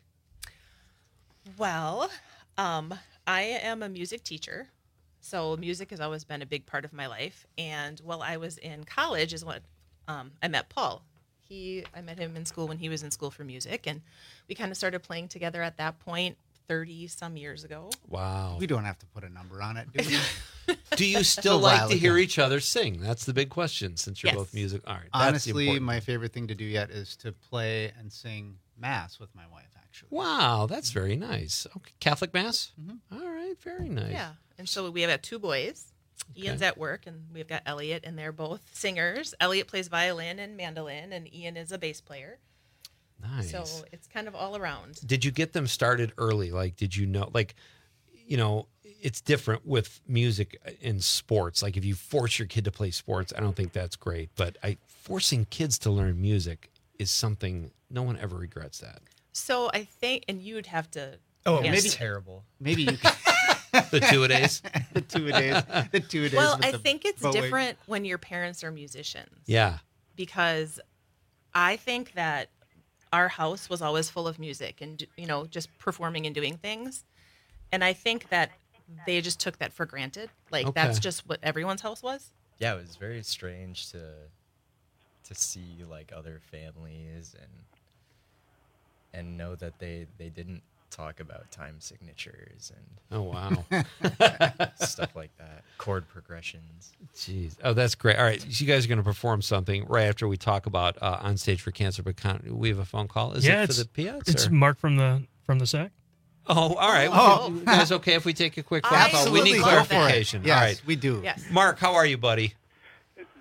Well, um, I am a music teacher, so music has always been a big part of my life. And while I was in college is when um, I met Paul. He, I met him in school when he was in school for music, and we kind of started playing together at that point, thirty some years ago. Wow. We don't have to put a number on it, do we? Do you still A like while to hear ago. each other sing? That's the big question since you're Yes. both music. All right. that's the Honestly, important my one. favorite thing to do yet is to play and sing mass with my wife, actually. Wow, that's very nice. Okay. Catholic Mass? Mm-hmm. All right, very nice. Yeah, and so we have two boys. Ian's at work, and we've got Elliot, and they're both singers. Elliot plays violin and mandolin, and Ian is a bass player. Nice. So it's kind of all around. Did you get them started early? Like, did you know, like, you know, it's different with music in sports. Like, if you force your kid to play sports, I don't think that's great. But I forcing kids to learn music is something no one ever regrets that. So I think, and you would have to. Oh, answer. maybe terrible. Maybe you can. The two-a-days? the two-a-days. The two-a-days. Well, with I the think it's bowing. different when your parents are musicians. Yeah. Because I think that our house was always full of music and, you know, just performing and doing things. And I think that they just took that for granted. Like, Okay. that's just what everyone's house was. Yeah, it was very strange to to see like other families and and know that they they didn't talk about time signatures and Oh, wow. stuff like that, chord progressions. Jeez. Oh, that's great. All right. So you guys are going to perform something right after we talk about uh, On Stage for Cancer. But con- we have a phone call. Is yeah, it for it's, the Piats? It's or? Mark from the from the S A C. Oh, all right. Oh. You guys okay if we take a quick phone call? We Absolutely, need go for it. clarification. Yes, all right. we do. Yes. Mark, how are you, buddy?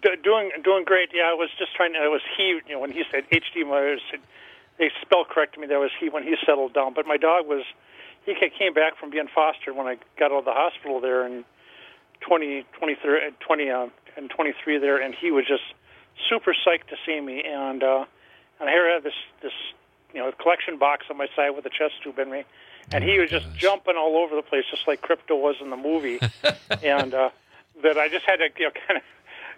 D- doing doing great. Yeah, I was just trying to. It was he. You know, when he said H D, Myers, they spell corrected me. That was he when he settled down. But my dog was. He came back from being fostered when I got out of the hospital there in twenty, twenty, twenty uh, and twenty-three there, and he was just super psyched to see me. And uh, and here I had this this you know collection box on my side with a chest tube in me, and oh he was just gosh. jumping all over the place, just like Crypto was in the movie. and uh, that I just had to you know kind of.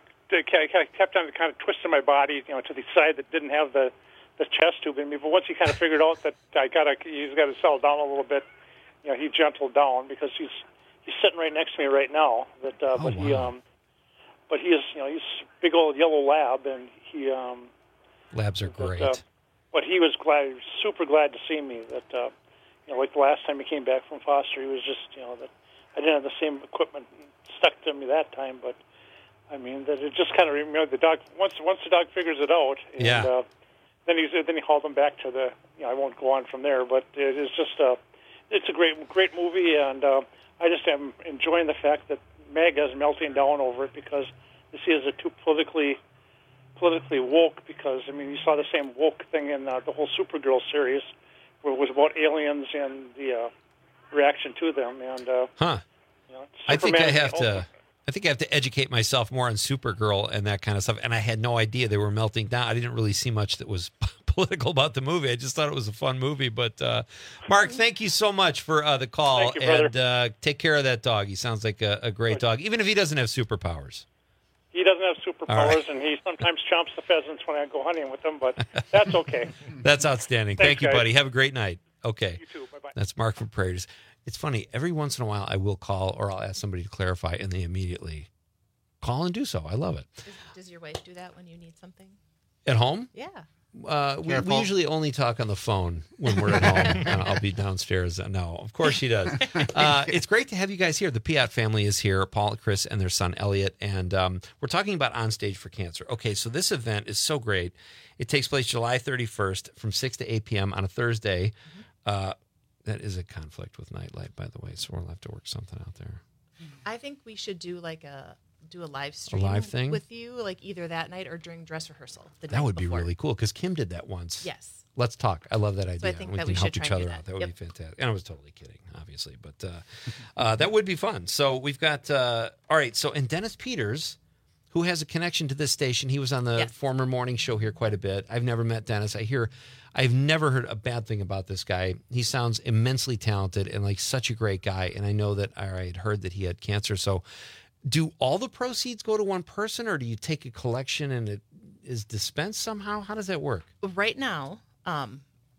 I kept on kind of twisting my body, you know, to the side that didn't have the, the chest tube in me. But once he kind of figured out that I got to, he's got to settle down a little bit, you know, he gentled down because he's he's sitting right next to me right now. That, uh, oh, but wow. he, um, but he is, you know, he's a big old yellow lab, and he, um, labs are but, great. Uh, but he was glad, he was super glad to see me. That, uh, you know, like the last time he came back from foster, he was just, you know, that I didn't have the same equipment stuck to me that time, but. I mean, that it just kind of remember the dog. Once once the dog figures it out, and yeah. uh, then he's then he hauled them back to the. You know, I won't go on from there, but it is just a. It's a great great movie, and uh, I just am enjoying the fact that MAGA is melting down over it because you see, as a too politically politically woke. Because I mean, you saw the same woke thing in uh, the whole Supergirl series, where it was about aliens and the uh, reaction to them, and uh, huh. You know, I think I Superman have to. I think I have to educate myself more on Supergirl and that kind of stuff. And I had no idea they were melting down. I didn't really see much that was political about the movie. I just thought it was a fun movie. But uh, Mark, thank you so much for uh, the call. Thank you, brother. And uh, take care of that dog. He sounds like a, a great dog, even if he doesn't have superpowers. He doesn't have superpowers, right. and he sometimes chomps the pheasants when I go hunting with him, but that's okay. That's outstanding. Thanks, Thank you, guys. buddy. Have a great night. Okay. You too. Bye-bye. That's Mark from Prairie. It's funny. Every once in a while, I will call or I'll ask somebody to clarify, and they immediately call and do so. I love it. Does, does your wife do that when you need something? At home? Yeah. Uh, we, we usually only talk on the phone when we're at home. And I'll be downstairs. No, of course she does. Uh, it's great to have you guys here. The Piat family is here, Paul, Chris, and their son, Elliot. And um, we're talking about On Stage for Cancer. Okay, so this event is so great. It takes place July thirty-first from six to eight p.m. on a Thursday. Mm-hmm. Uh, that is a conflict with Nightlight, by the way, so we'll have to work something out there. I think we should do like a... do a live stream a live thing with you, like either that night or during dress rehearsal. The that night would before. be really cool because Kim did that once. Yes. Let's talk. I love that idea. So I think we that can we help should each try and other do out. that. That would Yep. be fantastic. And I was totally kidding, obviously, but uh, uh, that would be fun. So we've got uh, all right. So and Dennis Peters, who has a connection to this station, he was on the Yes. former morning show here quite a bit. I've never met Dennis. I hear, I've never heard a bad thing about this guy. He sounds immensely talented and like such a great guy. And I know that I had heard that he had cancer. So. Do all the proceeds go to one person, or do you take a collection and it is dispensed somehow? How does that work? Right now, um,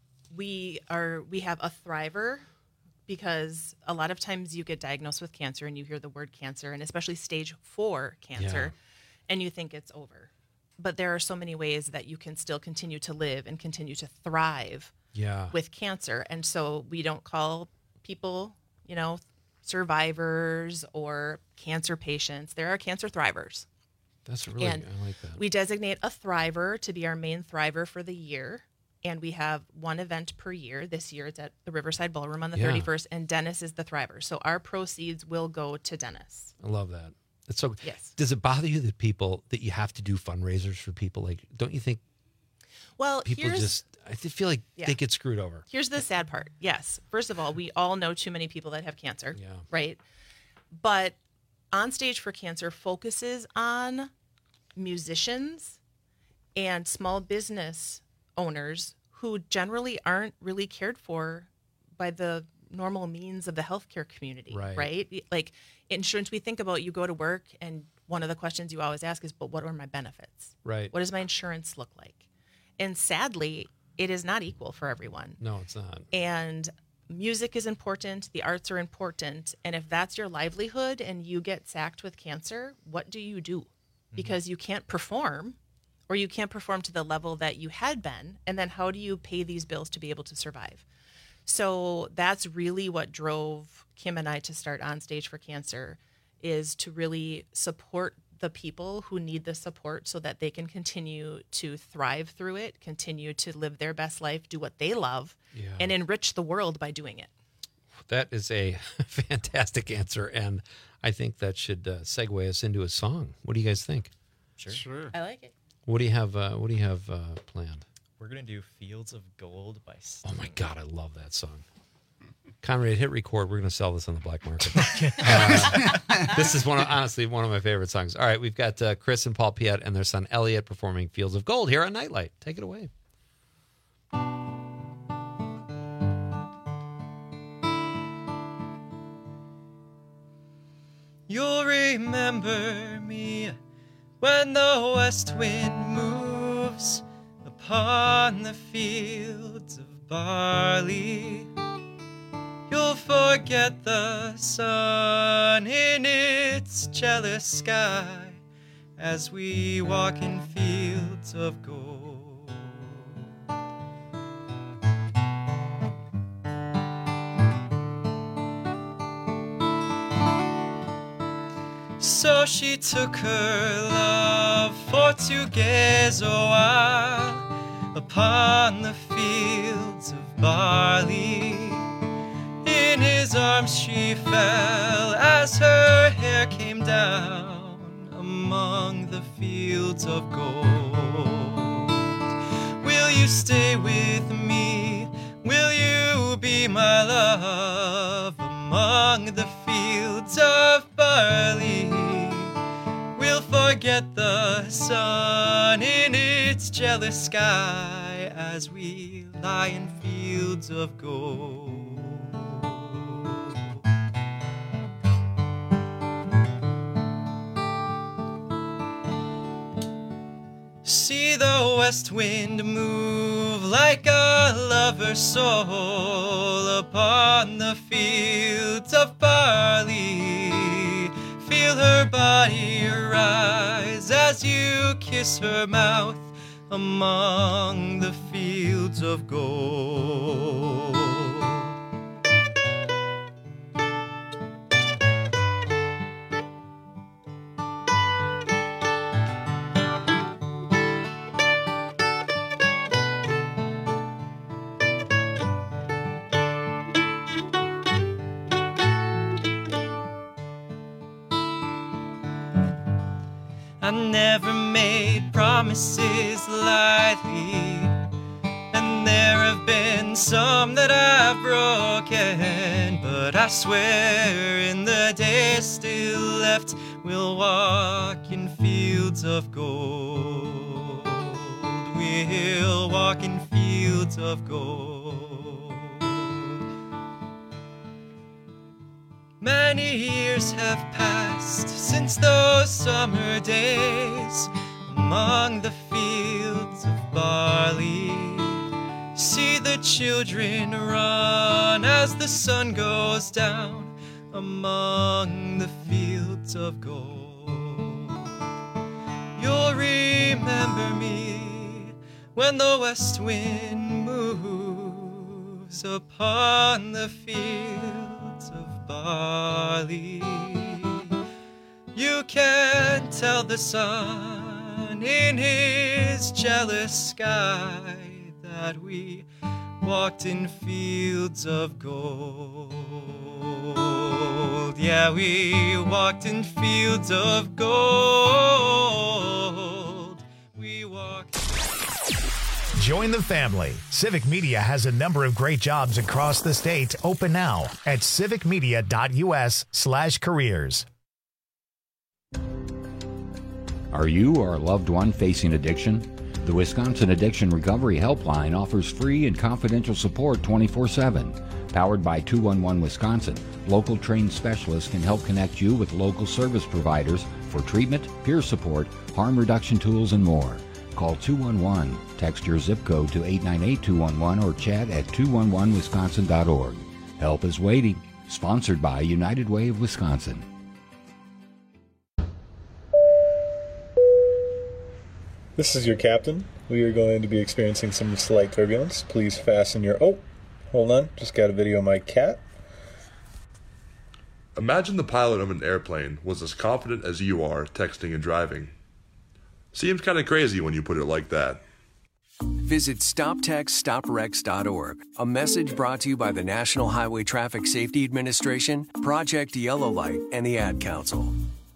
we are we have a thriver because a lot of times you get diagnosed with cancer and you hear the word cancer, and especially stage four cancer, and you think it's over. But there are so many ways that you can still continue to live and continue to thrive yeah. with cancer. And so we don't call people, you know, survivors or cancer patients. There are cancer thrivers. That's really, and I like that. We designate a thriver to be our main thriver for the year. And we have one event per year. This year it's at the Riverside Ballroom on the Yeah. thirty-first, and Dennis is the thriver. So our proceeds will go to Dennis. I love that. It's so. Yes. Does it bother you that people that you have to do fundraisers for people? Like, don't you think Well, people here's, just? I feel like Yeah. they get screwed over. Here's the sad part. Yes. First of all, we all know too many people that have cancer. Yeah. Right. But On Stage for Cancer focuses on musicians and small business owners who generally aren't really cared for by the normal means of the healthcare community. Right. Right. Like insurance, we think about you go to work and one of the questions you always ask is, but what are my benefits? Right. What does my insurance look like? And sadly, it is not equal for everyone. No, it's not. And music is important, the arts are important, and if that's your livelihood and you get sacked with cancer, what do you do? Because you can't perform, or you can't perform to the level that you had been, and then how do you pay these bills to be able to survive? So that's really what drove Kim and I to start On Stage for Cancer, is to really support the people who need the support so that they can continue to thrive through it, continue to live their best life, do what they love, Yeah. and enrich the world by doing it. That is a fantastic answer, and I think that should uh, segue us into a song. What do you guys think? Sure. Sure. I like it. What do you have? Uh, what do you have uh, planned? We're gonna do "Fields of Gold" by Sting. Oh my God, I love that song. Conrad, hit record. We're going to sell this on the black market. uh, this is one of, honestly one of my favorite songs. All right, we've got uh, Chris and Paul Piet and their son Elliot performing "Fields of Gold" here on Nightlight. Take it away. You'll remember me when the west wind moves upon the fields of barley. You'll forget the sun in its jealous sky as we walk in fields of gold. So she took her love for to gaze a while upon the fields of barley. In his arms she fell as her hair came down among the fields of gold. Will you stay with me? Will you be my love among the fields of barley? We'll forget the sun in its jealous sky as we lie in fields of gold. See the west wind move like a lover's soul upon the fields of barley. Feel her body rise as you kiss her mouth among the fields of gold. I never made promises lightly, and there have been some that I've broken, but I swear in the days still left we'll walk in fields of gold. We'll walk in fields of gold. Many years have passed since those summer days among the fields of barley. See the children run as the sun goes down among the fields of gold. You'll remember me when the west wind moves upon the fields of barley. You can tell the sun in his jealous sky that we walked in fields of gold. Yeah, we walked in fields of gold. We walked. Join the family. Civic Media has a number of great jobs across the state open now at civicmedia.us slash careers. Are you or a loved one facing addiction? The Wisconsin Addiction Recovery Helpline offers free and confidential support twenty-four seven. Powered by two one one Wisconsin, local trained specialists can help connect you with local service providers for treatment, peer support, harm reduction tools, and more. Call two one one, text your zip code to eight nine eight two one one, or chat at two one one wisconsin dot org. Help is waiting. Sponsored by United Way of Wisconsin. This is your captain. We are going to be experiencing some slight turbulence. Please fasten your... Oh, hold on. Just got a video of my cat. Imagine the pilot of an airplane was as confident as you are texting and driving. Seems kind of crazy when you put it like that. Visit stop text stop wrecks dot org. A message brought to you by the National Highway Traffic Safety Administration, Project Yellow Light, and the Ad Council.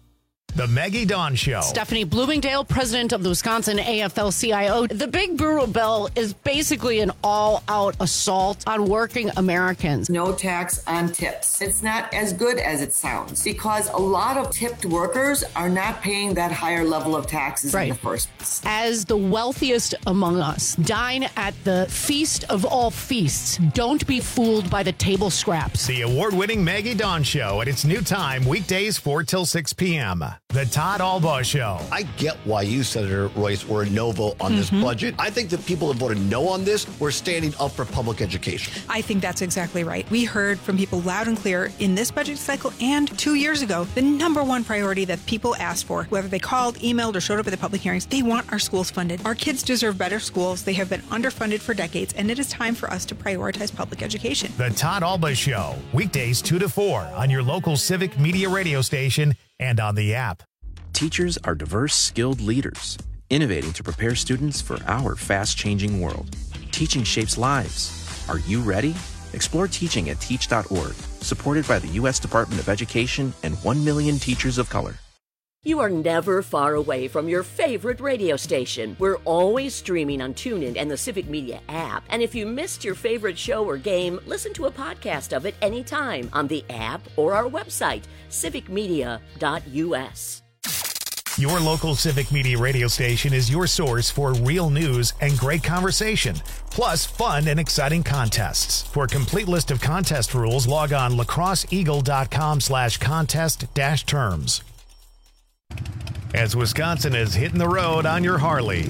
The Maggie Dawn Show. Stephanie Bloomingdale, president of the Wisconsin A F L C I O. The Big Brewer bill is basically an all-out assault on working Americans. No tax on tips. It's not as good as it sounds because a lot of tipped workers are not paying that higher level of taxes Right. in the first place. As the wealthiest among us, dine at the feast of all feasts. Don't be fooled by the table scraps. The award-winning Maggie Dawn Show at its new time, weekdays four till six p.m. The Todd Albaugh Show. I get why you, Senator Royce, were a no vote on this Mhm. budget. I think the people that voted no on this were standing up for public education. I think that's exactly right. We heard from people loud and clear in this budget cycle and two years ago, the number one priority that people asked for, whether they called, emailed, or showed up at the public hearings, they want our schools funded. Our kids deserve better schools. They have been underfunded for decades, and it is time for us to prioritize public education. The Todd Albaugh Show, weekdays two to four on your local Civic Media radio station and on the app. Teachers are diverse, skilled leaders, innovating to prepare students for our fast-changing world. Teaching shapes lives. Are you ready? Explore teaching at teach dot org, supported by the U S Department of Education and one million teachers of color. You are never far away from your favorite radio station. We're always streaming on TuneIn and the Civic Media app. And if you missed your favorite show or game, listen to a podcast of it anytime on the app or our website, civic media dot u s. Your local Civic Media radio station is your source for real news and great conversation, plus fun and exciting contests. For a complete list of contest rules, log on lacrosseeagle.com slash contest dash terms. As Wisconsin is hitting the road on your Harley,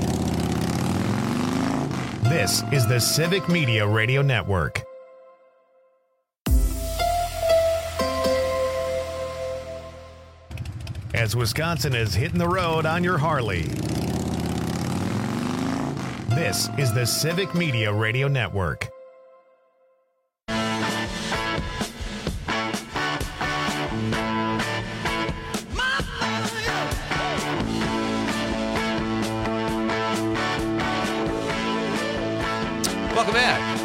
this is the Civic Media Radio Network. As Wisconsin is hitting the road on your Harley, this is the Civic Media Radio Network. Welcome back.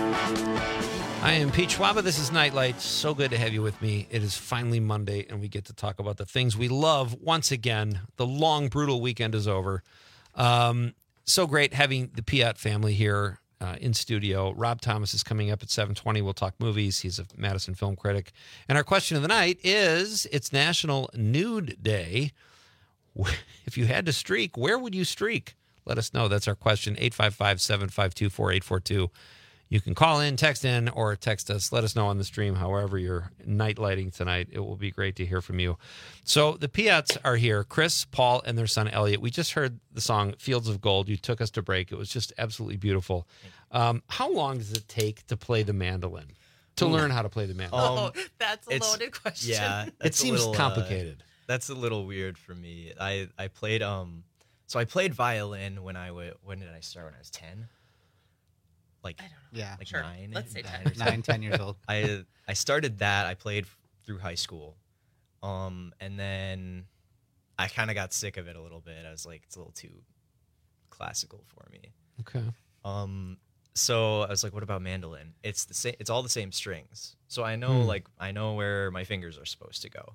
I am Pete Schwaba. This is Nightlight. So good to have you with me. It is finally Monday, and we get to talk about the things we love once again. The long, brutal weekend is over. Um, so great having the Piat family here uh, in studio. Rob Thomas is coming up at seven twenty. We'll talk movies. He's a Madison film critic. And our question of the night is, it's National Nude Day. If you had to streak, where would you streak? Let us know. That's our question, eight five five, seven five two, four eight four two. You can call in, text in, or text us. Let us know on the stream, however you're night lighting tonight. It will be great to hear from you. So the Piats are here, Chris, Paul, and their son, Elliot. We just heard the song Fields of Gold. You took us to break. It was just absolutely beautiful. Um, how long does it take to play the mandolin, to Ooh. learn how to play the mandolin? Um, Oh, that's a it's- loaded question. Yeah, It that's a seems little, uh, complicated. that's a little weird for me. I I played um, so I played violin when I w- when did I start? When I was ten. Like I don't know. Yeah. like Sure. nine. Let's say nine ten. or something. Nine, ten years old. I I started that. I played f- through high school, um, and then I kind of got sick of it a little bit. I was like, it's a little too classical for me. Okay. Um, so I was like, what about mandolin? It's the same. It's all the same strings. So I know, Hmm. like, I know where my fingers are supposed to go.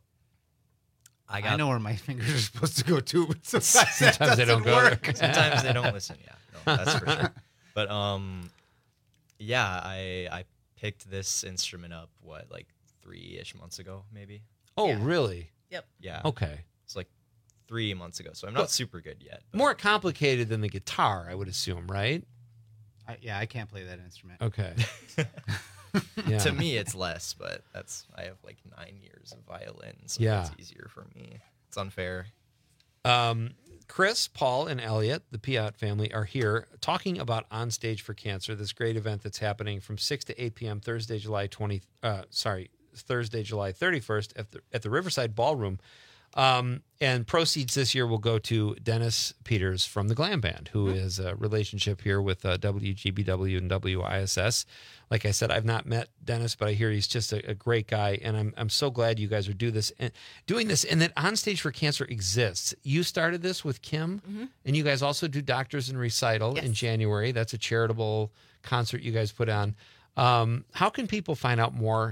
I got. I know where my fingers are supposed to go too, but sometimes, Sometimes that they don't doesn't go. work. Sometimes they don't listen. Yeah, no, that's for sure. But um, yeah, I I picked this instrument up what like three ish months ago, maybe. Oh, really? Yep. Yeah. Okay. It's like three months ago, so I'm not But- super good yet. More complicated than the guitar, I would assume, right? I, yeah, I can't play that instrument. Okay. Yeah. To me, it's less, but that's I have like nine years of violin, so Yeah. it's easier for me. It's unfair. Um, Chris, Paul, and Elliot, the Piat family, are here talking about On Stage for Cancer, this great event that's happening from six to eight p.m. Thursday, July twentieth. Uh, sorry, Thursday, July thirty-first at the at the Riverside Ballroom. Um, and proceeds this year will go to Dennis Peters from the Glam Band, who Mm-hmm. is a relationship here with uh, W G B W and W I S S. Like I said, I've not met Dennis, but I hear he's just a, a great guy, and I'm I'm so glad you guys are do this and doing this, and that On Stage for Cancer exists. You started this with Kim, Mhm. and you guys also do Doctors in Recital in Yes. January. That's a charitable concert you guys put on. Um, how can people find out more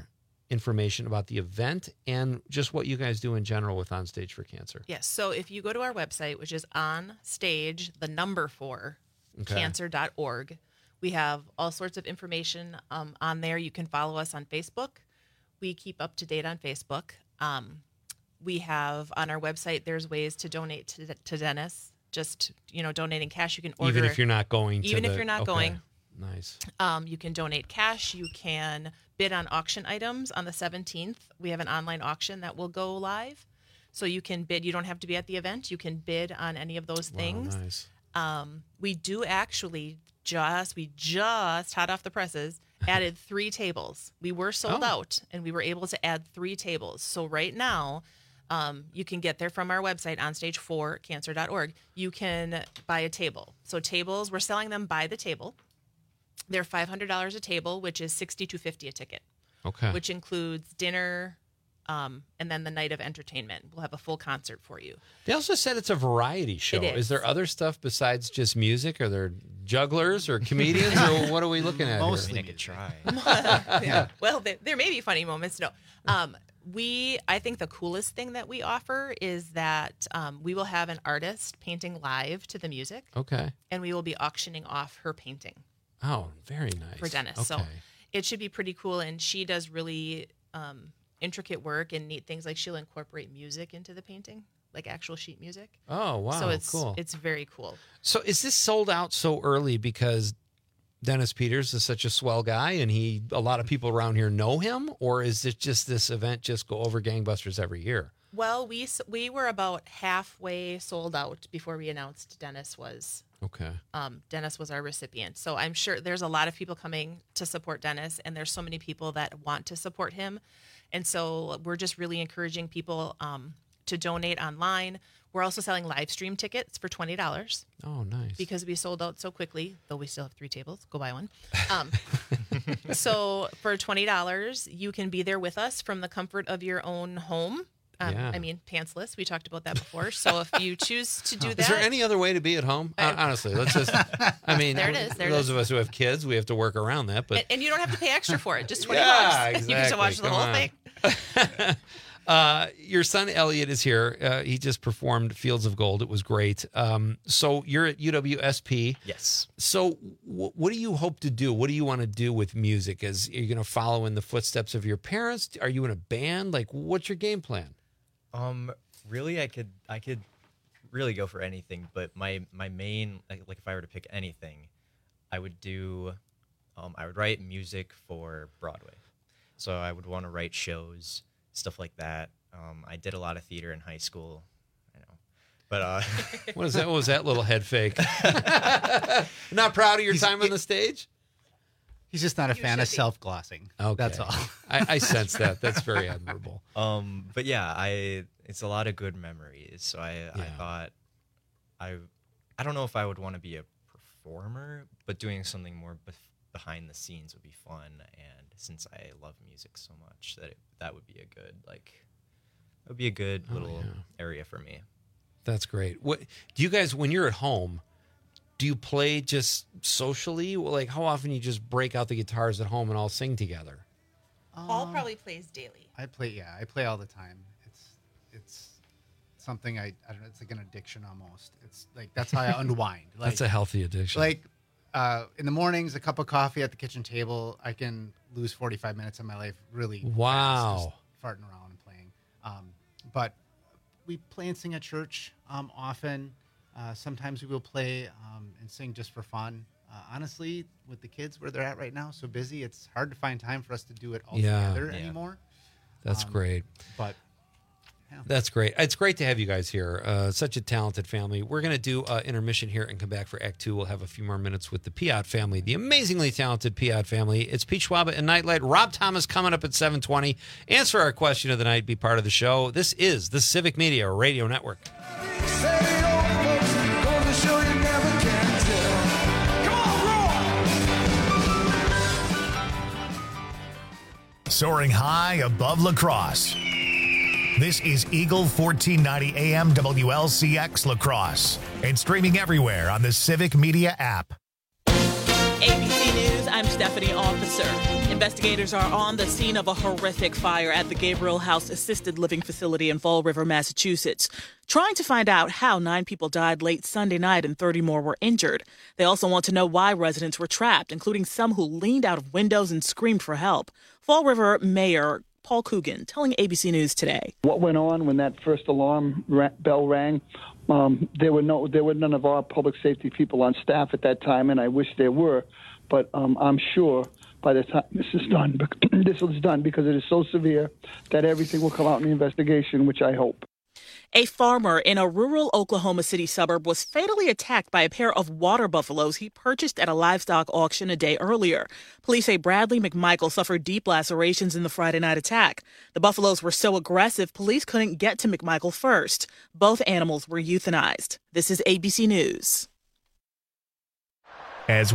information about the event and just what you guys do in general with On Stage for Cancer. Yes. So if you go to our website, which is on stage, the number four, Okay. cancer dot org, we have all sorts of information um, on there. You can follow us on Facebook. We keep up to date on Facebook. Um, we have on our website, there's ways to donate to, to Dennis. Just, you know, donating cash. You can order. Even if you're not going to Even if the- you're not okay. going. Nice. Um, you can donate cash. You can bid on auction items on the seventeenth. We have an online auction that will go live. So you can bid. You don't have to be at the event. You can bid on any of those things. Wow, nice. Um, we do actually just, we just hot off the presses, added three tables. We were sold Oh. out and we were able to add three tables. So right now, um, you can get there from our website, on stage four cancer dot org. You can buy a table. So tables, we're selling them by the table. They're five hundred dollars a table, which is sixty-two fifty a ticket. Okay. Which includes dinner, um, and then the night of entertainment. We'll have a full concert for you. They also said it's a variety show. It is. there other stuff besides just music? Are there jugglers or comedians, or what are we looking at? Mostly here? I could try. yeah. Well, there, there may be funny moments. No. Um, we, I think the coolest thing that we offer is that um, we will have an artist painting live to the music. Okay. And we will be auctioning off her painting Oh, very nice. for Dennis. So Okay. it should be pretty cool. And she does really um, intricate work and neat things. Like she'll incorporate music into the painting, like actual sheet music. Oh, wow, So it's cool. it's very cool. So is this sold out so early because Dennis Peters is such a swell guy and he a lot of people around here know him, or is it just this event just go over gangbusters every year? Well, we s- we were about halfway sold out before we announced Dennis was Okay. um, Dennis was our recipient. So I'm sure there's a lot of people coming to support Dennis, and there's so many people that want to support him. And so we're just really encouraging people um, to donate online. We're also selling live stream tickets for twenty dollars. Oh, nice. Because we sold out so quickly, though we still have three tables. Go buy one. Um, so for twenty dollars, you can be there with us from the comfort of your own home. Um, Yeah. I mean, pantsless. We talked about that before. So if you choose to do that. Is there any other way to be at home? Hon- Honestly, let's just, I mean, There it is, there it those is. of us who have kids, we have to work around that. But And, and you don't have to pay extra for it. Just twenty Yeah, bucks. You can still exactly. watch the Come whole on. thing. Uh, your son Elliot is here. Uh, he just performed Fields of Gold. It was great. Um, so you're at U W S P. Yes. So w- what do you hope to do? What do you want to do with music? Is are you going to follow in the footsteps of your parents? Are you in a band? Like, what's your game plan? Um, really, I could I could really go for anything, but my my main like, like if I were to pick anything, I would do, um, I would write music for Broadway. So I would want to write shows, stuff like that. Um, I did a lot of theater in high school. I know, but uh, What is that? What was that little head fake? Not proud of your time on the stage? He's just not a fan of self-glossing. Okay. That's all. I, I sense that. That's very admirable. Um, but yeah, I it's a lot of good memories. So I, I thought I I don't know if I would want to be a performer, but doing something more bef- behind the scenes would be fun. And since I love music so much, that it, that would be a good like that would be a good Oh, little yeah. area for me. That's great. What do you guys when you're at home? Do you play just socially? Like, how often you just break out the guitars at home and all sing together? Paul probably plays daily. I play, yeah, I play all the time. It's it's something I, I don't know. It's like an addiction almost. It's like that's how I unwind. Like, That's a healthy addiction. Like uh, in the mornings, a cup of coffee at the kitchen table. I can lose forty-five minutes of my life really. Wow. fast, just farting around and playing. Um, but we play and sing at church um, often. Uh, sometimes we will play um, and sing just for fun. Uh, honestly, with the kids where they're at right now, so busy, it's hard to find time for us to do it all Yeah. together Yeah. anymore. That's Um, great. But That's great. It's great to have you guys here. Uh, such a talented family. We're going to do uh, intermission here and come back for Act Two. We'll have a few more minutes with the Piot family, the amazingly talented Piot family. It's Pete Schwaba and Nightlight. Rob Thomas coming up at seven twenty. Answer our question of the night. Be part of the show. This is the Civic Media Radio Network. Soaring high above La Crosse. This is Eagle fourteen ninety A M W L C X La Crosse and streaming everywhere on the Civic Media app. A B C News I'm Stephanie Officer. Investigators are on the scene of a horrific fire at the Gabriel House Assisted Living Facility in Fall River, Massachusetts, trying to find out how nine people died late Sunday night and thirty more were injured. They also want to know why residents were trapped, including some who leaned out of windows and screamed for help. Fall River Mayor Paul Coogan telling A B C News Today. What went on when that first alarm ra- bell rang? Um, there were no, there were none of our public safety people on staff at that time, and I wish there were. But um, I'm sure by the time this is done, this is done because it is so severe that everything will come out in the investigation, which I hope. A farmer in a rural Oklahoma City suburb was fatally attacked by a pair of water buffaloes he purchased at a livestock auction a day earlier. Police say Bradley McMichael suffered deep lacerations in the Friday night attack. The buffaloes were so aggressive, police couldn't get to McMichael first. Both animals were euthanized. This is A B C News. As